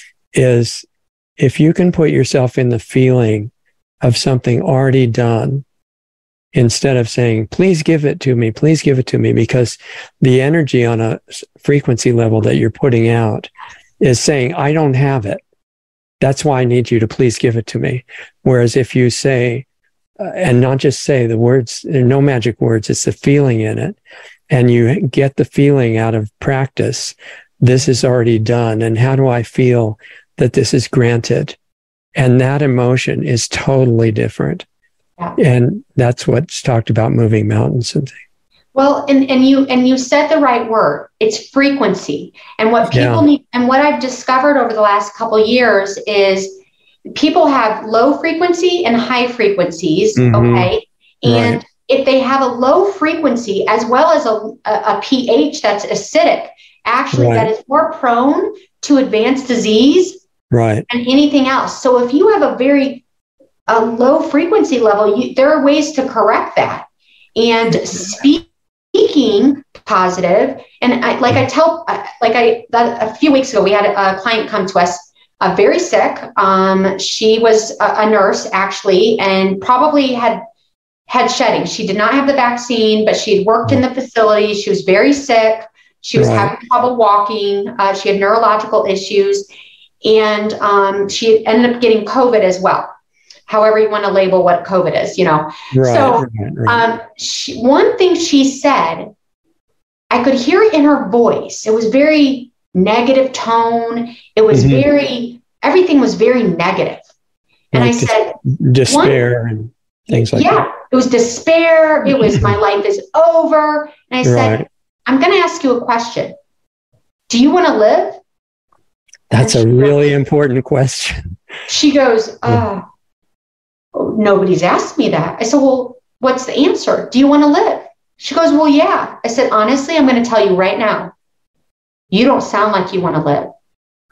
is if you can put yourself in the feeling of something already done, instead of saying, please give it to me, because the energy on a frequency level that you're putting out is saying, I don't have it. That's why I need you to please give it to me. Whereas if you say, and not just say the words, there are no magic words, it's the feeling in it. And you get the feeling out of practice, this is already done. And how do I feel that this is granted? And that emotion is totally different. Yeah. And that's what's talked about moving mountains and things. Well, and you said the right word. It's frequency. And what people need, and what I've discovered over the last couple of years is people have low frequency and high frequencies. Okay. And if they have a low frequency as well as a pH that's acidic, actually that is more prone to advanced disease than anything else. So if you have a low frequency level, there are ways to correct that. And speaking positive, and a few weeks ago, we had a client come to us, very sick. She was a nurse actually, and probably had shedding. She did not have the vaccine, but she had worked in the facility. She was very sick. She was having trouble walking. She had neurological issues, and she ended up getting COVID as well. However you want to label what COVID is, one thing she said, I could hear it in her voice. It was very negative tone. It was everything was very negative. And I said, despair and things like that. Yeah, it was despair. It was my life is over. And I said, I'm going to ask you a question. Do you want to live? That's a really important question. She goes, nobody's asked me that. I said, well, what's the answer? Do you want to live? She goes, well, yeah. I said, honestly, I'm going to tell you right now, you don't sound like you want to live.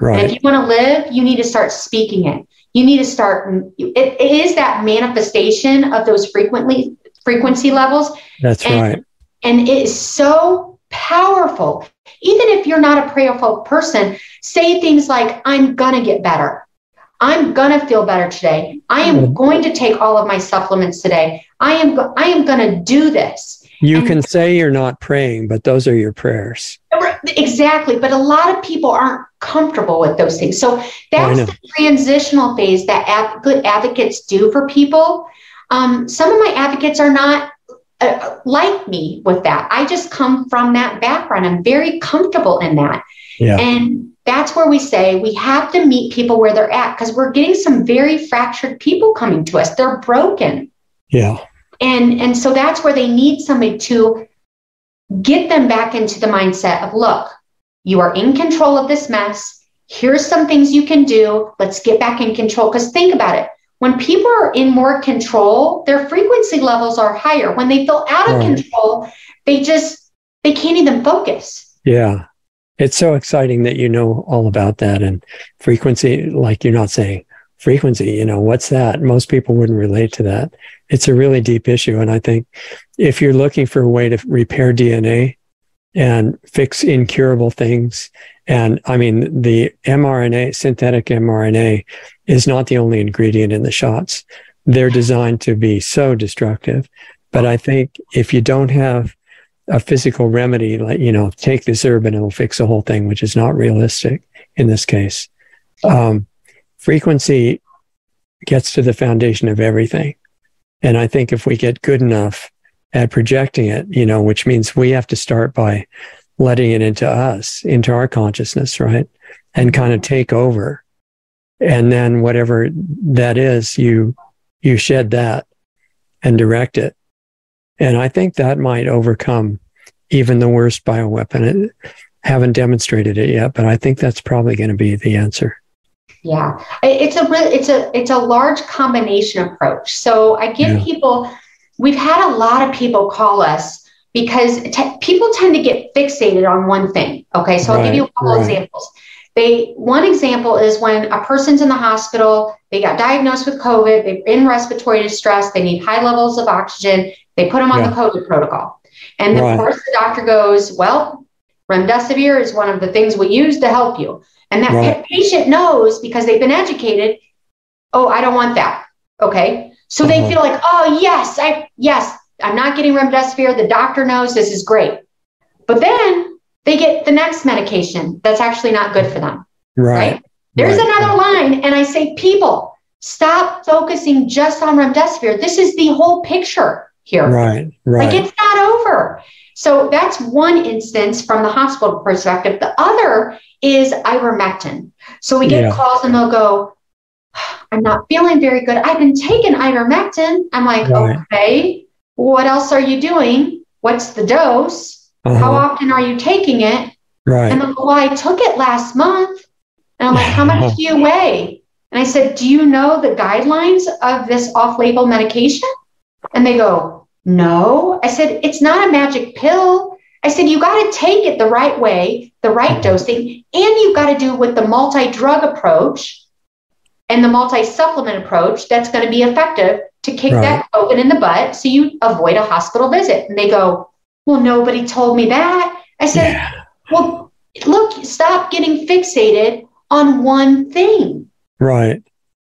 Right. And if you want to live, you need to start speaking it. You need to start, it is that manifestation of those frequency levels. That's right. And it is so powerful. Even if you're not a prayerful person, say things like, I'm going to get better. I'm going to feel better today. I am going to take all of my supplements today. I am going to do this. You can say you're not praying, but those are your prayers. Exactly. But a lot of people aren't comfortable with those things. So that's the transitional phase that good advocates do for people. Some of my advocates are not like me with that. I just come from that background. I'm very comfortable in that. Yeah. And that's where we say we have to meet people where they're at, because we're getting some very fractured people coming to us. They're broken. Yeah. And so that's where they need somebody to get them back into the mindset of, look, you are in control of this mess. Here's some things you can do. Let's get back in control. Because think about it. When people are in more control, their frequency levels are higher. When they feel out of control, they can't even focus. Yeah. It's so exciting that you know all about that. And frequency, like you're not saying frequency, what's that? Most people wouldn't relate to that. It's a really deep issue. And I think if you're looking for a way to repair DNA and fix incurable things, and I mean, the mRNA, synthetic mRNA, is not the only ingredient in the shots. They're designed to be so destructive. But I think if you don't have a physical remedy, like, take this herb and it'll fix the whole thing, which is not realistic in this case. Frequency gets to the foundation of everything. And I think if we get good enough at projecting it, which means we have to start by letting it into us, into our consciousness, right? And kind of take over. And then whatever that is, you shed that and direct it. And I think that might overcome even the worst bioweapon. Haven't demonstrated it yet, but I think that's probably going to be the answer. Yeah, it's a large combination approach. So I give people, we've had a lot of people call us because people tend to get fixated on one thing. Okay, so I'll give you a couple examples. One example is when a person's in the hospital, they got diagnosed with COVID, they're in respiratory distress, they need high levels of oxygen, they put them on the COVID protocol. And of course the doctor goes, well, remdesivir is one of the things we use to help you. And that patient knows, because they've been educated, oh, I don't want that. Okay. So they feel like, oh, yes, I'm not getting remdesivir. The doctor knows this is great. But then they get the next medication that's actually not good for them. Right. There's another line. And I say, people, stop focusing just on remdesivir. This is the whole picture here. Right. Like, it's not over. So that's one instance from the hospital perspective. The other is ivermectin. So we get calls and they'll go, I'm not feeling very good. I've been taking ivermectin. I'm like, okay, what else are you doing? What's the dose? How often are you taking it? And they'll go, well, I took it last month. And I'm like, how much do you weigh? And I said, do you know the guidelines of this off-label medication? And they go, no. I said, it's not a magic pill. I said, you got to take it the right way, the right dosing, and you've got to do with the multi-drug approach and the multi-supplement approach that's going to be effective to kick that COVID in the butt so you avoid a hospital visit. And they go, well, nobody told me that. I said, well, look, stop getting fixated on one thing. Right.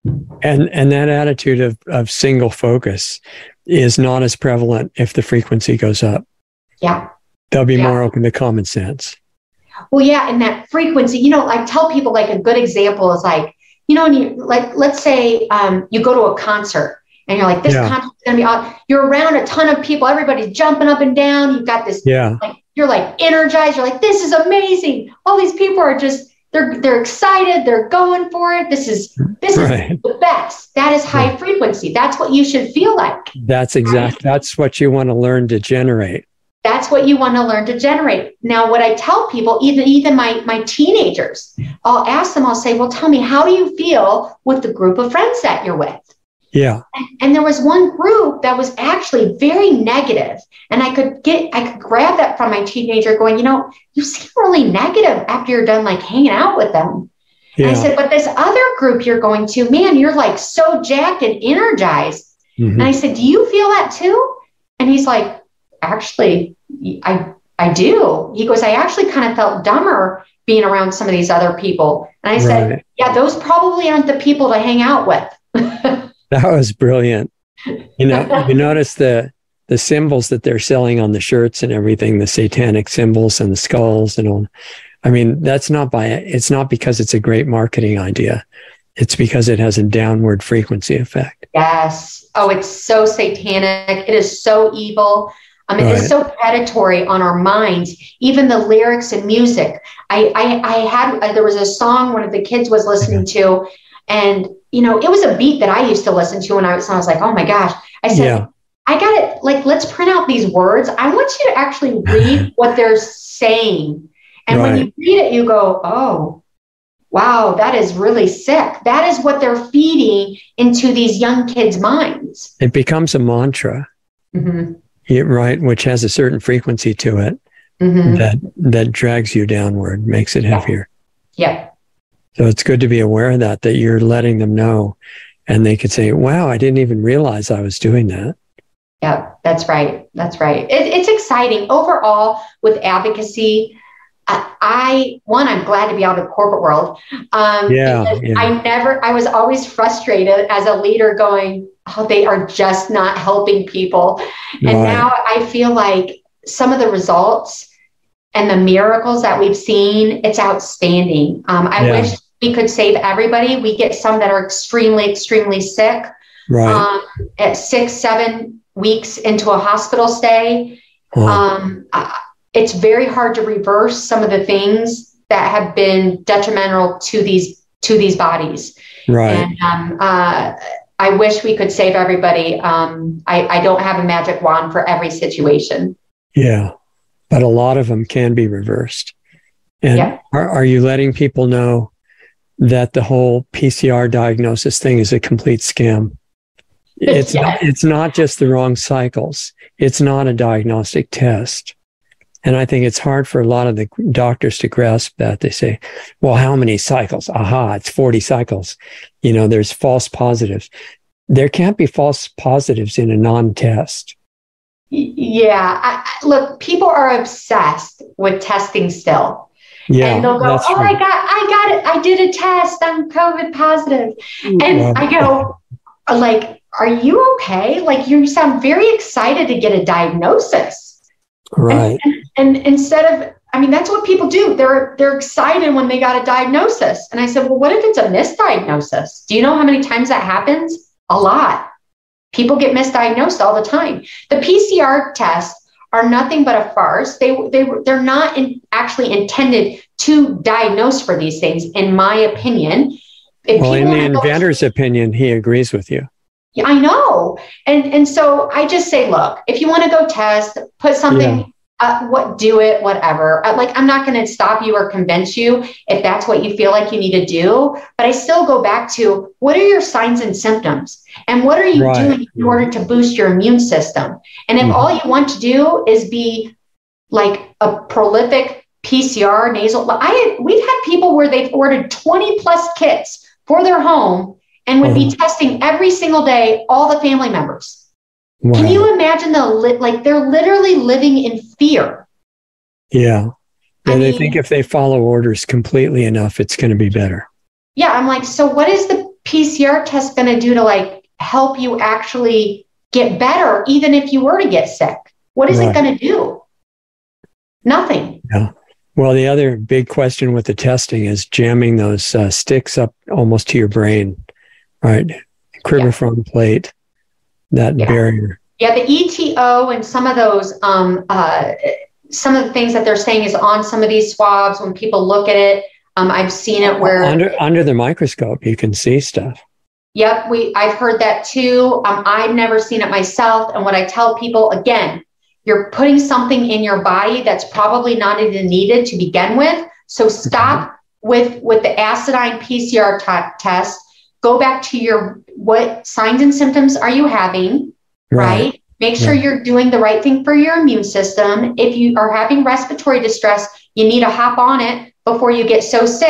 And that attitude of single focus is not as prevalent if the frequency goes up. Yeah. They'll be more open to common sense. Well, yeah. And that frequency, I tell people, like, a good example is like, when you, like, let's say you go to a concert and you're like, this concert's going to be on. You're around a ton of people. Everybody's jumping up and down. You've got this, like, you're like energized. You're like, this is amazing. All these people are just, they're excited. They're going for it. This is the best. That is high frequency. That's what you should feel like. That's that's what you want to learn to generate. That's what you want to learn to generate. Now, what I tell people, even my teenagers, I'll ask them, I'll say, well, tell me, how do you feel with the group of friends that you're with? Yeah. And there was one group that was actually very negative. And I could grab that from my teenager going, you seem really negative after you're done, like, hanging out with them. Yeah. And I said, but this other group you're going to, man, you're like so jacked and energized. And I said, do you feel that too? And he's like, actually, I do. He goes, I actually kind of felt dumber being around some of these other people. And I said, yeah, those probably aren't the people to hang out with. That was brilliant. You notice the symbols that they're selling on the shirts and everything, the satanic symbols and the skulls and all. I mean, it's not because it's a great marketing idea. It's because it has a downward frequency effect. Yes. Oh, it's so satanic. It is so evil. It is so predatory on our minds. Even the lyrics and music. There was a song one of the kids was listening to, and it was a beat that I used to listen to when I was like, oh my gosh. I said, I got it. Like, let's print out these words. I want you to actually read what they're saying. And when you read it, you go, oh, wow, that is really sick. That is what they're feeding into these young kids' minds. It becomes a mantra, which has a certain frequency to it that drags you downward, makes it heavier. Yeah. So it's good to be aware of that you're letting them know. And they could say, wow, I didn't even realize I was doing that. Yeah, that's right. That's right. It's exciting. Overall, with advocacy, I'm glad to be out of the corporate world. I was always frustrated as a leader going, oh, they are just not helping people. And now I feel like some of the results and the miracles that we've seen, it's outstanding. I wish we could save everybody. We get some that are extremely, extremely sick at 6-7 weeks into a hospital stay. It's very hard to reverse some of the things that have been detrimental to these bodies. Right. And I wish we could save everybody. I don't have a magic wand for every situation. Yeah, but a lot of them can be reversed. And are you letting people know that the whole PCR diagnosis thing is a complete scam? It's not just the wrong cycles. It's not a diagnostic test. And I think it's hard for a lot of the doctors to grasp that. They say, well, how many cycles? Aha, it's 40 cycles. There's false positives. There can't be false positives in a non-test. Yeah. Look, people are obsessed with testing still. Yeah, and they'll go, oh, right. I got it. I did a test. I'm COVID positive. And I go, like, are you okay? Like, you sound very excited to get a diagnosis. Right. And instead of, that's what people do. They're excited when they got a diagnosis. And I said, well, what if it's a misdiagnosis? Do you know how many times that happens? A lot. People get misdiagnosed all the time. The PCR tests are nothing but a farce. They're not actually intended to diagnose for these things, in my opinion. In the inventor's opinion, he agrees with you. Yeah, I know. And so I just say, look, if you want to go test, put something, do it, whatever. I'm not going to stop you or convince you if that's what you feel like you need to do. But I still go back to, what are your signs and symptoms? And what are you doing in order to boost your immune system? And if all you want to do is be like a prolific PCR nasal, we've had people where they've ordered 20 plus kits for their home and would be testing every single day, all the family members. Wow. Can you imagine they're literally living in fear? Yeah. They think if they follow orders completely enough, it's going to be better. Yeah. I'm like, so what is the PCR test going to do to help you actually get better, even if you were to get sick? What is it going to do? Nothing. Yeah. Well, the other big question with the testing is jamming those sticks up almost to your brain. Right. Cribriform plate, that barrier. Yeah, the ETO and some of those, some of the things that they're saying is on some of these swabs. When people look at it, I've seen it where under the microscope you can see stuff. Yep, I've heard that too. I've never seen it myself. And what I tell people, again, you're putting something in your body that's probably not even needed to begin with. So stop with the acidine PCR test. Go back to what signs and symptoms are you having, right? Make sure you're doing the right thing for your immune system. If you are having respiratory distress, you need to hop on it before you get so sick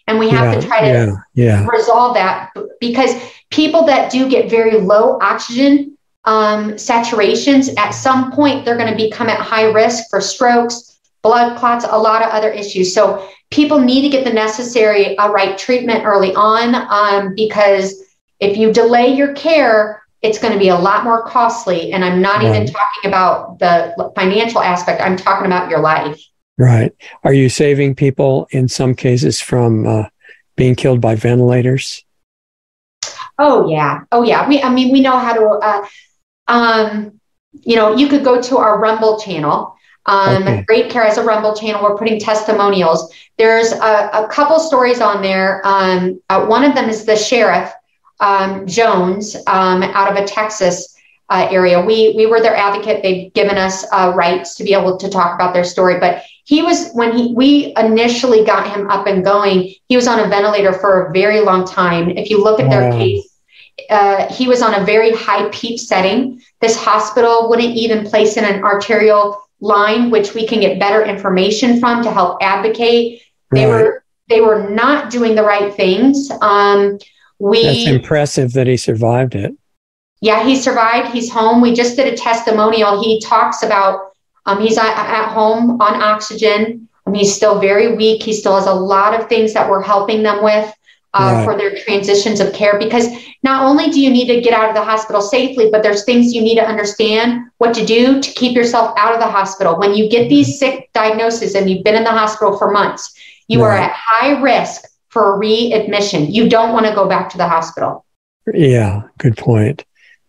And we have to try to resolve that, because people that do get very low oxygen saturations, at some point, they're going to become at high risk for strokes, blood clots, a lot of other issues. So people need to get the necessary right treatment early on, because if you delay your care, it's going to be a lot more costly. And I'm not even talking about the financial aspect. I'm talking about your life. Right. Are you saving people in some cases from being killed by ventilators? Oh, yeah. We know how to, you could go to our Rumble channel. Great Care has a Rumble channel. We're putting testimonials. There's a couple stories on there. One of them is the sheriff, Jones, out of a Texas area. We were their advocate. They've given us rights to be able to talk about their story. But he was, we initially got him up and going, he was on a ventilator for a very long time. If you look at their case, he was on a very high PEEP setting. This hospital wouldn't even place in an arterial line, which we can get better information from to help advocate. They were not doing the right things. That's impressive that he survived it. Yeah, he survived. He's home. We just did a testimonial. He talks about he's at home on oxygen. He's still very weak. He still has a lot of things that we're helping them with for their transitions of care, because not only do you need to get out of the hospital safely, but there's things you need to understand what to do to keep yourself out of the hospital. When you get these sick diagnoses and you've been in the hospital for months, you are at high risk for readmission. You don't want to go back to the hospital. Yeah, good point.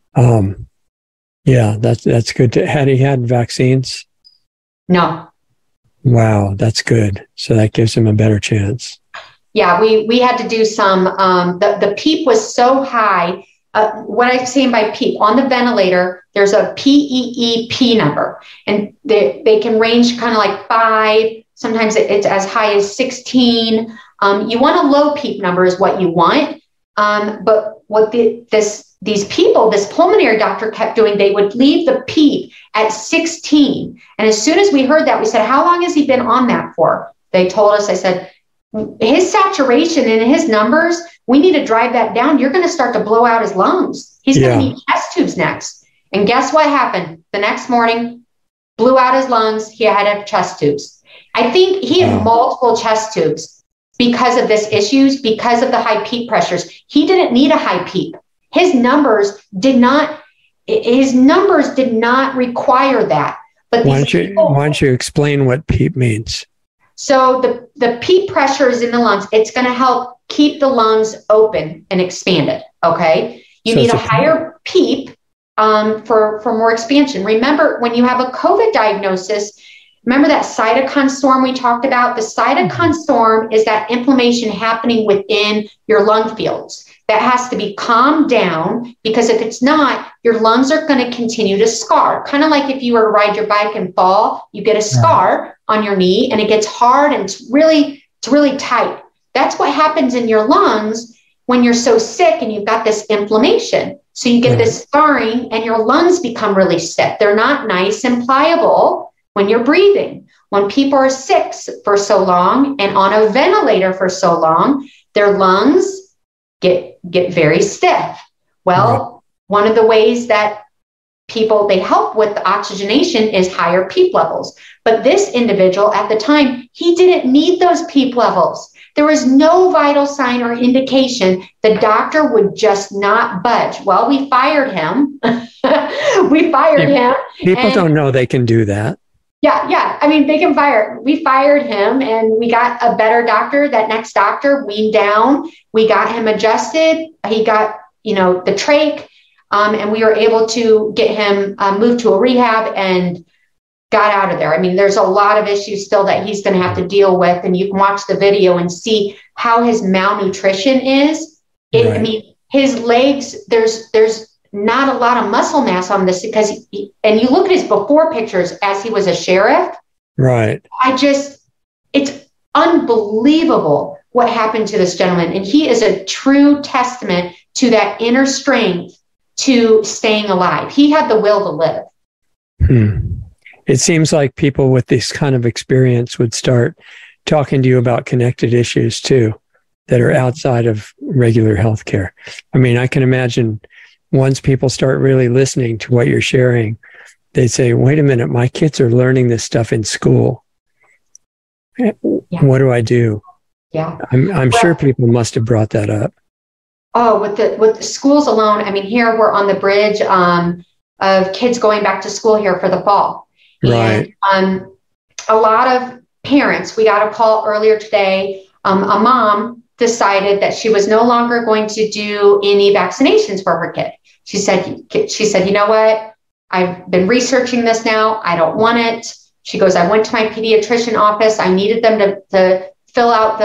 That's good. Had he had vaccines? No. Wow, that's good. So that gives him a better chance. Yeah, we had to do some, the PEEP was so high. What I'm saying by PEEP, on the ventilator, there's a PEEP number, and they can range kind of like 5. Sometimes it's as high as 16. You want a low PEEP number is what you want. But what these people, this pulmonary doctor kept doing, they would leave the PEEP at 16. And as soon as we heard that, we said, how long has he been on that for? They told us, I said, his saturation and his numbers, we need to drive that down. You're going to start to blow out his lungs. He's going to need chest tubes next. And guess what happened? The next morning, blew out his lungs. He had to have chest tubes. I think he had multiple chest tubes because of this issues, because of the high PEEP pressures. He didn't need a high PEEP. His numbers did not require that. But why don't you explain what PEEP means? So the PEEP pressure is in the lungs. It's going to help keep the lungs open and expanded. Okay. You need a higher PEEP for more expansion. Remember, when you have a COVID diagnosis, remember that cytokine storm we talked about? The cytokine storm is that inflammation happening within your lung fields. That has to be calmed down, because if it's not, your lungs are going to continue to scar. Kind of like if you were to ride your bike and fall, you get a scar on your knee and it gets hard and it's really tight. That's what happens in your lungs when you're so sick and you've got this inflammation. So you get this scarring and your lungs become really stiff. They're not nice and pliable when you're breathing. When people are sick for so long and on a ventilator for so long, their lungs get very stiff. Well, one of the ways that they help with the oxygenation is higher PEEP levels. But this individual at the time, he didn't need those PEEP levels. There was no vital sign or indication. The doctor would just not budge. Well, we fired him. People don't know they can do that. Yeah. I mean, they can fire. We fired him and we got a better doctor. That next doctor weaned down. We got him adjusted. He got, the trach, and we were able to get him moved to a rehab and got out of there. I mean, there's a lot of issues still that he's going to have to deal with. And you can watch the video and see how his malnutrition is. I mean, his legs, there's not a lot of muscle mass on this, because and you look at his before pictures as he was a sheriff. Right. It's unbelievable what happened to this gentleman. And he is a true testament to that inner strength to staying alive. He had the will to live. It seems like people with this kind of experience would start talking to you about connected issues too. that are outside of regular healthcare. I mean, I can imagine once people start really listening to what you're sharing, they say, wait a minute, my kids are learning this stuff in school. Yeah. What do I do? Yeah. I'm sure people must have brought that up. Oh, with the schools alone, I mean, here we're on the bridge of kids going back to school here for the fall. Right. And a lot of parents, we got a call earlier today, a mom decided that she was no longer going to do any vaccinations for her kid. She said, you know what? I've been researching this now. I don't want it. She goes, I went to my pediatrician office. I needed them to fill out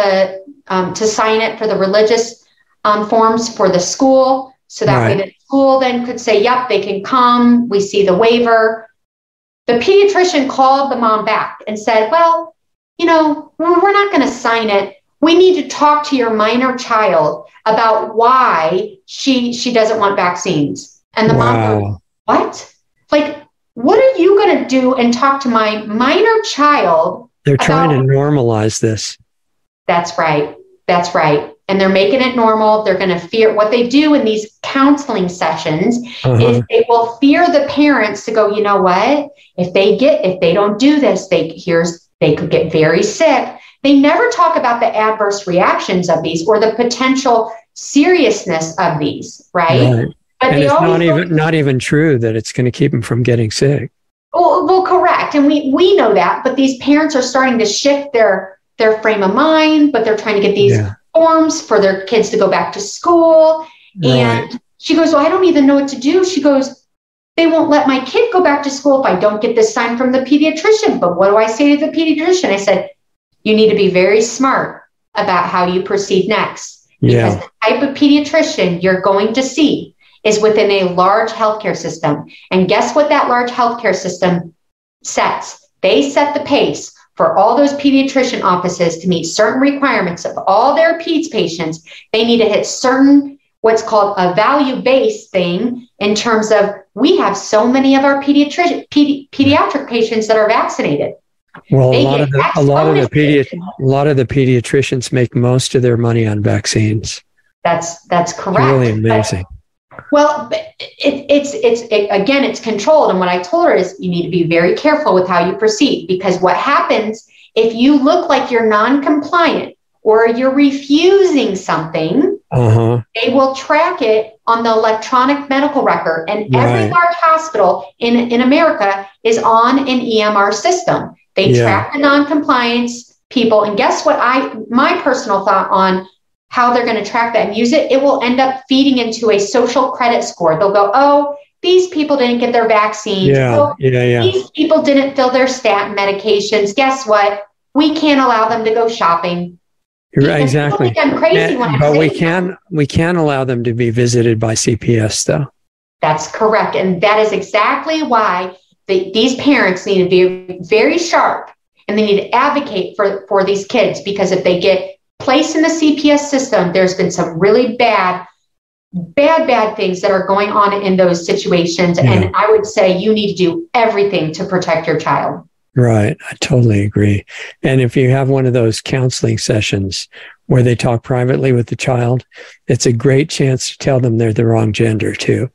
to sign it for the religious forms for the school. So that way the school then could say, yep, they can come. We see the waiver. The pediatrician called the mom back and said, well, you know, we're not going to sign it. We need to talk to your minor child about why she doesn't want vaccines. And the mom goes, what? Like, what are you going to do and talk to my minor child? They're trying to normalize this. That's right. That's right. And they're making it normal. They're going to fear what they do in these counseling sessions is they will fear the parents to go, you know what? If they don't do this, they could get very sick. They never talk about the adverse reactions of these or the potential seriousness of these, right? But and it's not even true that it's going to keep them from getting sick. Well, correct. And we know that, but these parents are starting to shift their frame of mind, but they're trying to get these forms for their kids to go back to school. And she goes, well, I don't even know what to do. She goes, they won't let my kid go back to school if I don't get this sign from the pediatrician. But what do I say to the pediatrician? I said, you need to be very smart about how you proceed next. Because the type of pediatrician you're going to see is within a large healthcare system. And guess what that large healthcare system sets? They set the pace for all those pediatrician offices to meet certain requirements of all their peds patients. They need to hit certain, what's called a value-based thing in terms of we have so many of our pediatric patients that are vaccinated. Well, a lot of the pediatricians make most of their money on vaccines. That's correct. It's really amazing. Well, it's controlled. And what I told her is you need to be very careful with how you proceed, because what happens if you look like you're non-compliant or you're refusing something, they will track it on the electronic medical record. And every large hospital in America is on an EMR system. They track the non-compliance people. And guess what? My personal thought on how they're going to track that and use it, it will end up feeding into a social credit score. They'll go, oh, these people didn't get their vaccines. These people didn't fill their statin medications. Guess what? We can't allow them to go shopping. Exactly. I'm crazy but we can allow them to be visited by CPS, though. That's correct. And that is exactly why these parents need to be very sharp, and they need to advocate for these kids, because if they get placed in the CPS system, there's been some really bad things that are going on in those situations. And I would say you need to do everything to protect your child. Right. I totally agree. And if you have one of those counseling sessions where they talk privately with the child, it's a great chance to tell them they're the wrong gender too.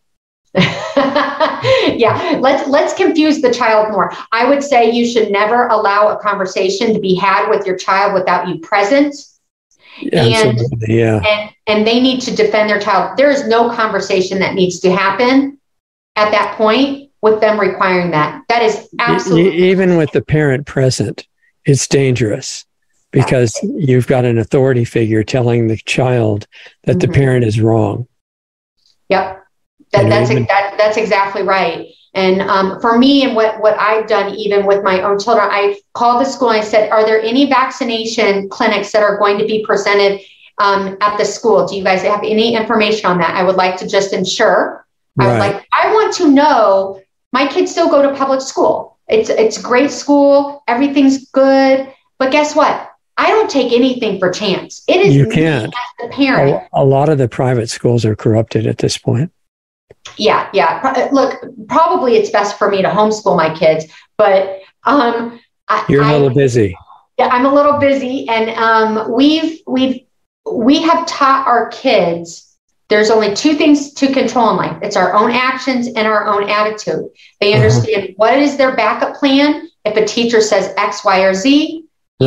Let's confuse the child more. I would say you should never allow a conversation to be had with your child without you present. And they need to defend their child. There is no conversation that needs to happen at that point with them requiring that. That is absolutely. Even with the parent present, it's dangerous because you've got an authority figure telling the child that the parent is wrong. Yep. That's exactly right. And for me, and what I've done, even with my own children, I called the school and I said, are there any vaccination clinics that are going to be presented at the school? Do you guys have any information on that? I would like to just ensure. I want to know my kids still go to public school. It's great school. Everything's good. But guess what? I don't take anything for chance. It is you can't. The parent. A lot of the private schools are corrupted at this point. Yeah. Look, probably it's best for me to homeschool my kids, but you're a little busy. Yeah, I'm a little busy, and we've we have taught our kids there's only two things to control in life. It's our own actions and our own attitude. They understand what is their backup plan. If a teacher says X, Y, or Z,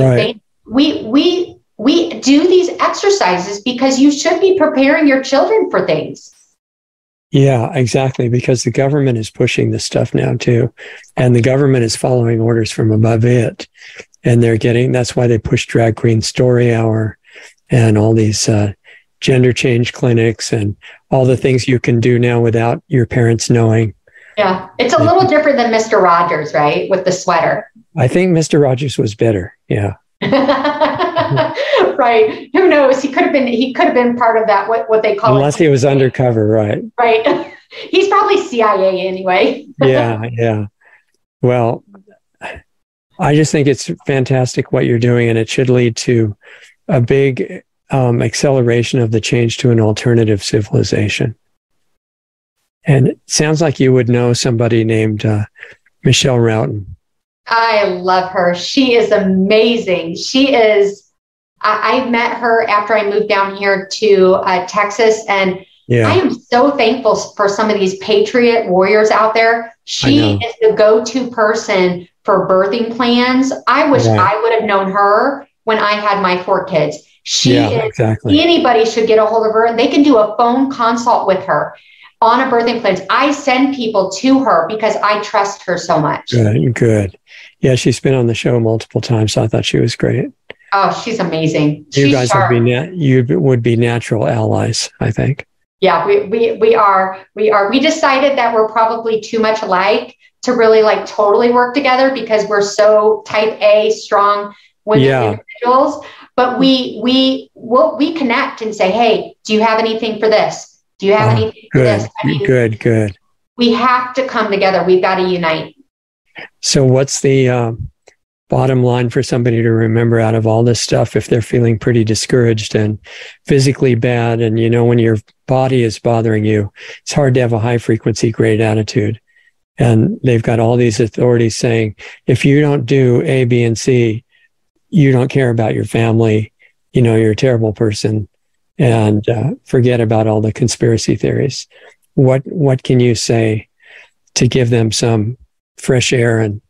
we do these exercises because you should be preparing your children for things. Yeah, exactly. Because the government is pushing this stuff now too. And the government is following orders from above it. And that's why they push Drag Queen Story Hour and all these gender change clinics and all the things you can do now without your parents knowing. Yeah. It's a little different than Mr. Rogers, right? With the sweater. I think Mr. Rogers was better. Yeah. Right. Who knows? He could have been part of that, what they call Unless he was undercover, right? Right. He's probably CIA anyway. Yeah. Well, I just think it's fantastic what you're doing, and it should lead to a big acceleration of the change to an alternative civilization. And it sounds like you would know somebody named Michelle Routon. I love her. She is amazing. I met her after I moved down here to Texas, and I am so thankful for some of these patriot warriors out there. She is the go-to person for birthing plans. I wish I would have known her when I had my 4 kids. Anybody should get a hold of her, and they can do a phone consult with her on a birthing plans. I send people to her because I trust her so much. Good. Yeah, she's been on the show multiple times, so I thought she was great. Oh, she's amazing. You guys would be natural allies, I think. Yeah, we are. We decided that we're probably too much alike to really totally work together because we're so type A, strong women individuals. But we connect and say, hey, do you have anything for this? Do you have anything for this? Good. We have to come together. We've got to unite. So what's the bottom line for somebody to remember out of all this stuff if they're feeling pretty discouraged and physically bad? And, when your body is bothering you, it's hard to have a high frequency, great attitude. And they've got all these authorities saying, if you don't do A, B, and C, you don't care about your family, you're a terrible person, and forget about all the conspiracy theories. What can you say to give them some fresh air and,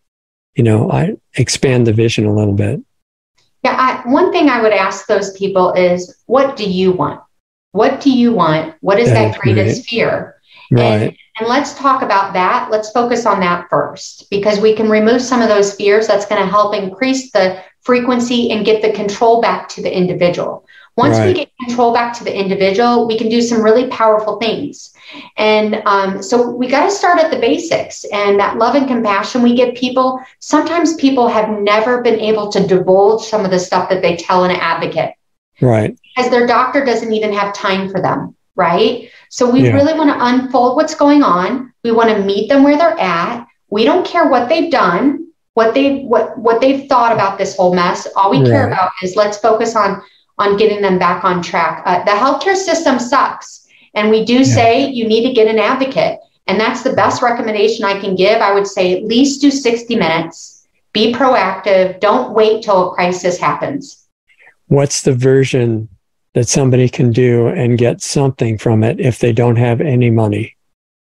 I expand the vision a little bit? Yeah. One thing I would ask those people is, what do you want? What do you want? What is that greatest fear? Right. And let's talk about that. Let's focus on that first, because we can remove some of those fears. That's going to help increase the frequency and get the control back to the individual. Once we get control back to the individual, we can do some really powerful things. And so we got to start at the basics, and that love and compassion we give people. Sometimes people have never been able to divulge some of the stuff that they tell an advocate. Right. Because their doctor doesn't even have time for them. Right. So we really want to unfold what's going on. We want to meet them where they're at. We don't care what they've done, what they've thought about this whole mess. All we care about is let's focus on getting them back on track. The healthcare system sucks. And we do say you need to get an advocate. And that's the best recommendation I can give. I would say at least do 60 minutes. Be proactive. Don't wait till a crisis happens. What's the version that somebody can do and get something from it if they don't have any money?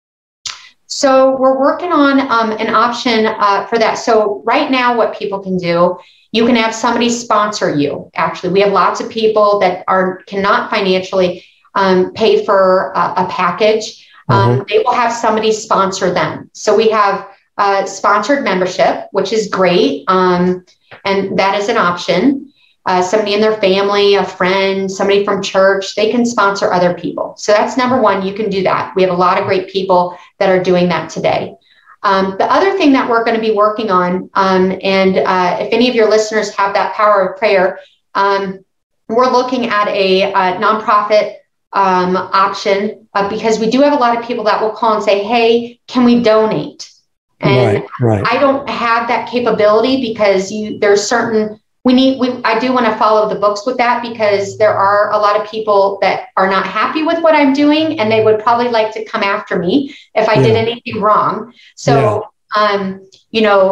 So we're working on an option for that. So right now, what people can do, you can have somebody sponsor you. Actually, we have lots of people that cannot financially pay for a package. They will have somebody sponsor them. So we have sponsored membership, which is great. And that is an option. Somebody in their family, a friend, somebody from church, they can sponsor other people. So that's number one. You can do that. We have a lot of great people that are doing that today. The other thing that we're going to be working on, if any of your listeners have that power of prayer, we're looking at a nonprofit option because we do have a lot of people that will call and say, hey, can we donate? And I don't have that capability because there's certain... I do want to follow the books with that because there are a lot of people that are not happy with what I'm doing, and they would probably like to come after me if I did anything wrong. So, I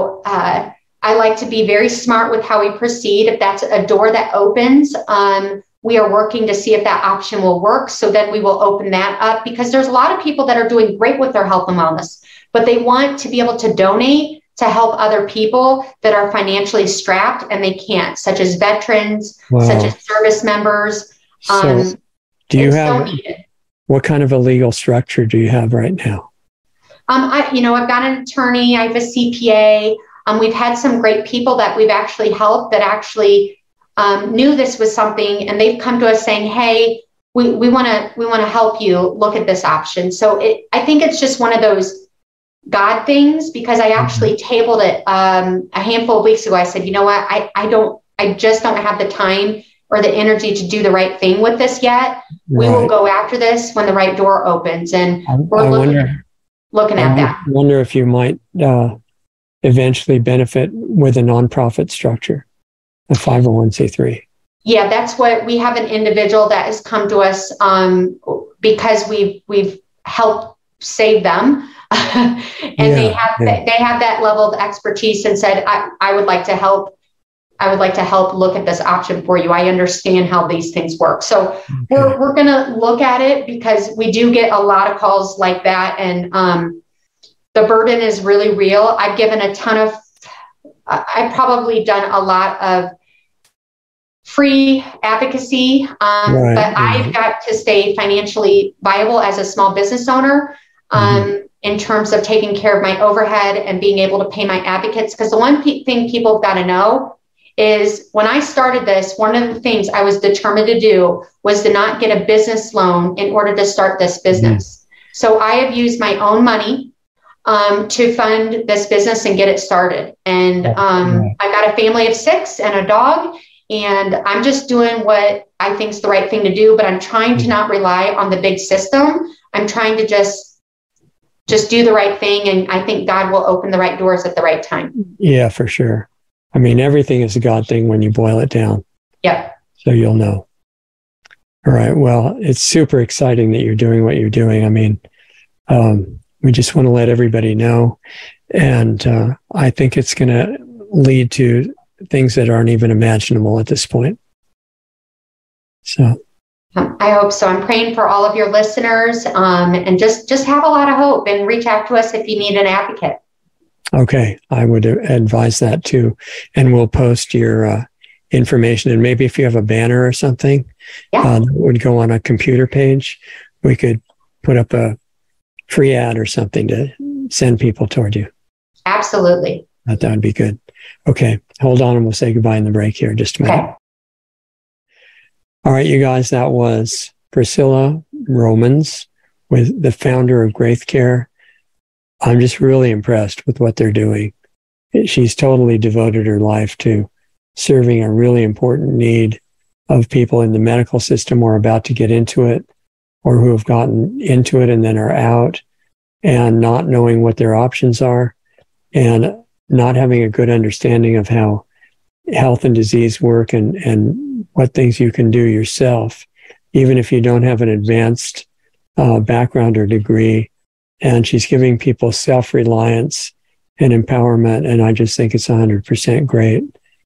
like to be very smart with how we proceed. If that's a door that opens, we are working to see if that option will work. So then we will open that up, because there's a lot of people that are doing great with their health and wellness, but they want to be able to donate to help other people that are financially strapped and they can't, such as veterans, such as service members. So do you have, what kind of a legal structure do you have right now? I've got an attorney, I have a CPA. We've had some great people that we've actually helped that actually knew this was something, and they've come to us saying, hey, we want to help you look at this option. So I think it's just one of those God things, because I actually tabled it a handful of weeks ago. I said, you know what, I just don't have the time or the energy to do the right thing with this yet. We will go after this when the right door opens. And we're looking at that. I wonder if you might eventually benefit with a nonprofit structure, a 501c3. Yeah, that's what we have, an individual that has come to us because we've helped save them. And they have that level of expertise and said, I would like to help. I would like to help look at this option for you. I understand how these things work. So we're going to look at it, because we do get a lot of calls like that. And the burden is really real. I've given a ton of, I've probably done a lot of free advocacy, but I've got to stay financially viable as a small business owner. In terms of taking care of my overhead and being able to pay my advocates. Because the one thing people have got to know is, when I started this, one of the things I was determined to do was to not get a business loan in order to start this business. So I have used my own money to fund this business and get it started. And I've got a family of 6 and a dog, and I'm just doing what I think is the right thing to do, but I'm trying to not rely on the big system. I'm trying to just do the right thing. And I think God will open the right doors at the right time. Yeah, for sure. I mean, everything is a God thing when you boil it down. Yep. So you'll know. All right. Well, it's super exciting that you're doing what you're doing. I mean, we just want to let everybody know. And I think it's going to lead to things that aren't even imaginable at this point. So I hope so. I'm praying for all of your listeners, and just have a lot of hope, and reach out to us if you need an advocate. Okay. I would advise that too. And we'll post your information. And maybe if you have a banner or something that would go on a computer page, we could put up a free ad or something to send people toward you. Absolutely. That would be good. Okay. Hold on, and we'll say goodbye in the break here in just a minute. Okay. All right, you guys, that was Priscilla Romans, with the founder of Graith Care. I'm just really impressed with what they're doing. She's totally devoted her life to serving a really important need of people in the medical system or about to get into it, or who have gotten into it and then are out and not knowing what their options are, and not having a good understanding of how health and disease work, and what things you can do yourself, even if you don't have an advanced background or degree. And she's giving people self-reliance and empowerment. And I just think it's 100% great.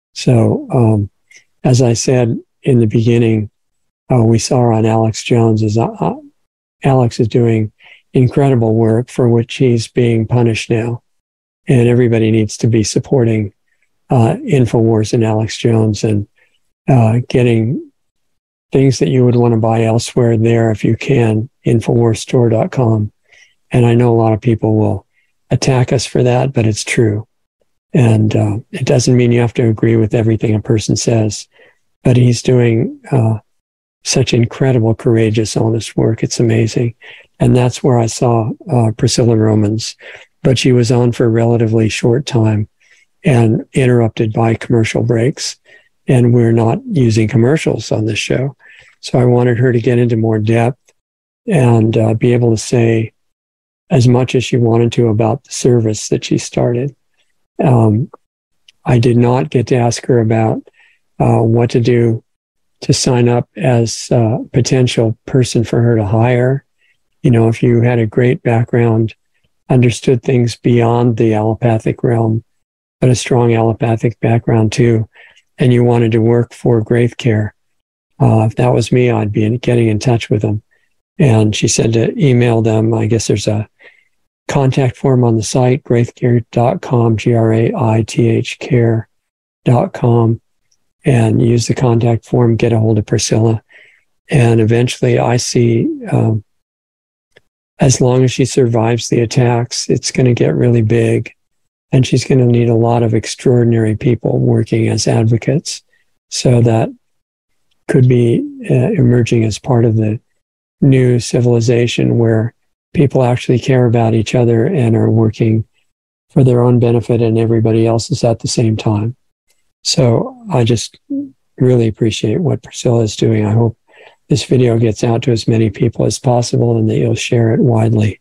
So as I said in the beginning, we saw her on Alex Jones. Alex is doing incredible work for which he's being punished now. And everybody needs to be supporting InfoWars and Alex Jones, and getting things that you would want to buy elsewhere there if you can, InfoWarsStore.com. And I know a lot of people will attack us for that, but it's true. And it doesn't mean you have to agree with everything a person says, but he's doing such incredible, courageous, honest work. It's amazing. And that's where I saw Priscilla Romans, but she was on for a relatively short time and interrupted by commercial breaks. And we're not using commercials on this show. So I wanted her to get into more depth and be able to say as much as she wanted to about the service that she started. I did not get to ask her about what to do to sign up as a potential person for her to hire. You know, if you had a great background, understood things beyond the allopathic realm, but a strong allopathic background too, and you wanted to work for Graith Care, If that was me, I'd be getting in touch with them. And she said to email them. I guess there's a contact form on the site, graithcare.com, Graith care.com, and use the contact form, get a hold of Priscilla. And eventually I see, as long as she survives the attacks, it's going to get really big. And she's going to need a lot of extraordinary people working as advocates. So that could be emerging as part of the new civilization where people actually care about each other and are working for their own benefit and everybody else's at the same time. So I just really appreciate what Priscilla is doing. I hope this video gets out to as many people as possible and that you'll share it widely.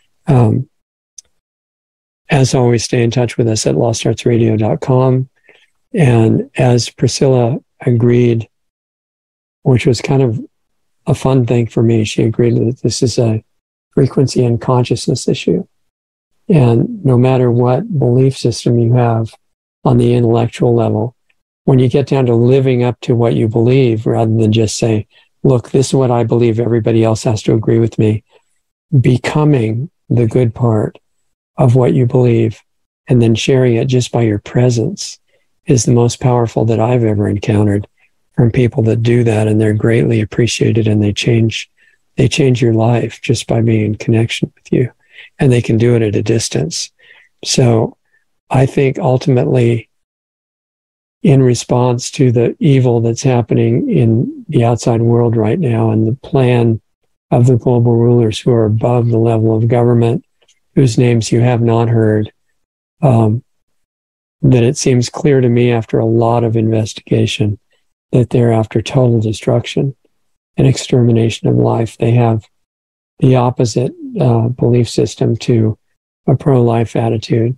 As always, stay in touch with us at lostartsradio.com. And as Priscilla agreed, which was kind of a fun thing for me, she agreed that this is a frequency and consciousness issue. And no matter what belief system you have on the intellectual level, when you get down to living up to what you believe, rather than just say, look, this is what I believe, everybody else has to agree with me, becoming the good part of what you believe and then sharing it just by your presence is the most powerful that I've ever encountered from people that do that, and they're greatly appreciated, and they change your life just by being in connection with you, and they can do it at a distance. So I think ultimately, in response to the evil that's happening in the outside world right now and the plan of the global rulers who are above the level of government, whose names you have not heard, that it seems clear to me after a lot of investigation that they're after total destruction and extermination of life. They have the opposite belief system to a pro-life attitude.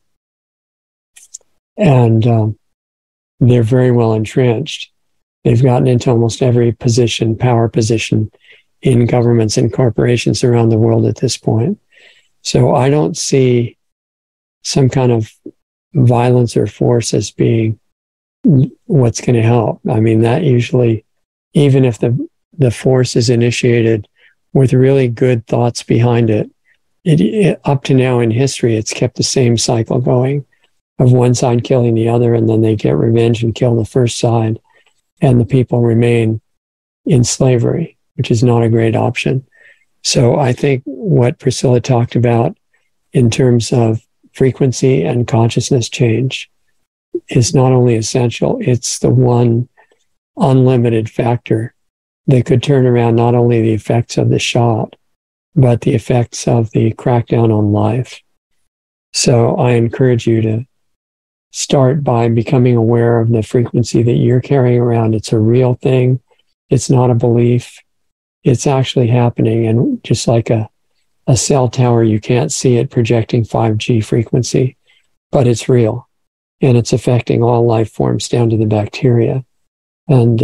And they're very well entrenched. They've gotten into almost every position, power position in governments and corporations around the world at this point. So I don't see some kind of violence or force as being what's going to help. I mean, that usually, even if the force is initiated with really good thoughts behind it, up to now in history, it's kept the same cycle going of one side killing the other, and then they get revenge and kill the first side, and the people remain in slavery, which is not a great option. So I think what Priscilla talked about in terms of frequency and consciousness change is not only essential, it's the one unlimited factor that could turn around not only the effects of the shot, but the effects of the crackdown on life. So I encourage you to start by becoming aware of the frequency that you're carrying around. It's a real thing. It's not a belief. It's actually happening. And just like a cell tower, you can't see it projecting 5G frequency, but it's real. And it's affecting all life forms down to the bacteria and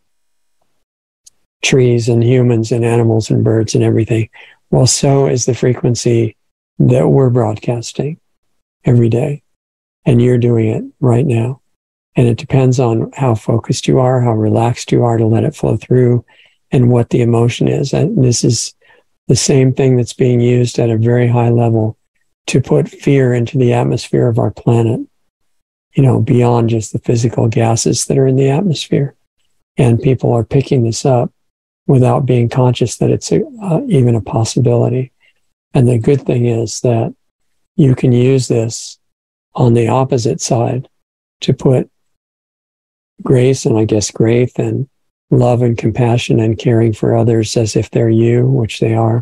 trees and humans and animals and birds and everything. Well, so is the frequency that we're broadcasting every day. And you're doing it right now. And it depends on how focused you are, how relaxed you are to let it flow through, and what the emotion is. And this is the same thing that's being used at a very high level to put fear into the atmosphere of our planet, beyond just the physical gases that are in the atmosphere. And people are picking this up without being conscious that it's even a possibility. And the good thing is that you can use this on the opposite side to put grace and graith and love and compassion and caring for others as if they're you, which they are,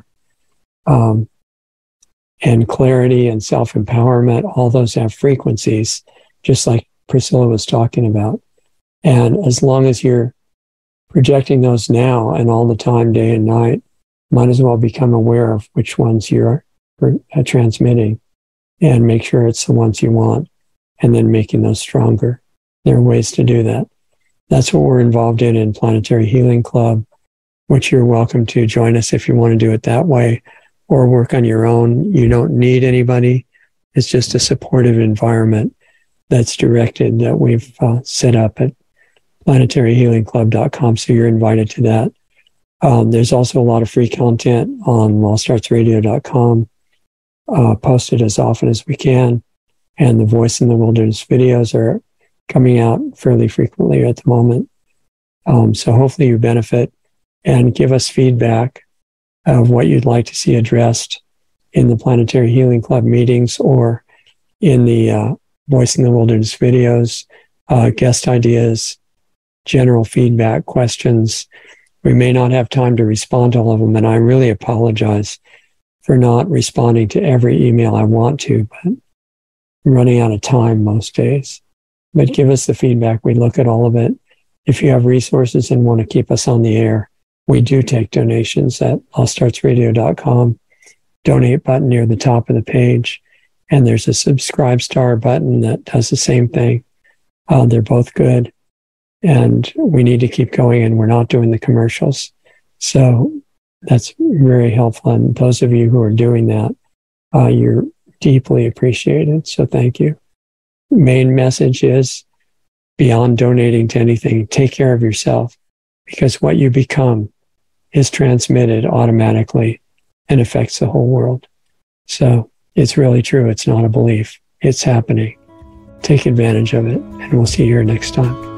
and clarity and self-empowerment. All those have frequencies, just like Priscilla was talking about. And as long as you're projecting those now and all the time, day and night, might as well become aware of which ones you're transmitting and make sure it's the ones you want, and then making those stronger. There are ways to do that. That's what we're involved in Planetary Healing Club, which you're welcome to join us if you want to do it that way, or work on your own. You don't need anybody. It's just a supportive environment that's directed, that we've set up at planetaryhealingclub.com, so you're invited to that. There's also a lot of free content on lostartsradio.com, posted as often as we can. And the Voice in the Wilderness videos are coming out fairly frequently at the moment. So hopefully you benefit, and give us feedback of what you'd like to see addressed in the Planetary Healing Club meetings or in the Voice in the Wilderness videos, guest ideas, general feedback, questions. We may not have time to respond to all of them, and I really apologize for not responding to every email I want to, but I'm running out of time most days. But give us the feedback. We look at all of it. If you have resources and want to keep us on the air, we do take donations at lostartsradio.com. Donate button near the top of the page. And there's a subscribe star button that does the same thing. They're both good. And we need to keep going, and we're not doing the commercials. So that's very helpful. And those of you who are doing that, you're deeply appreciated. So thank you. Main message is, beyond donating to anything, take care of yourself, because what you become is transmitted automatically and affects the whole world. So it's really true. It's not a belief. It's happening. Take advantage of it, and we'll see you here next time.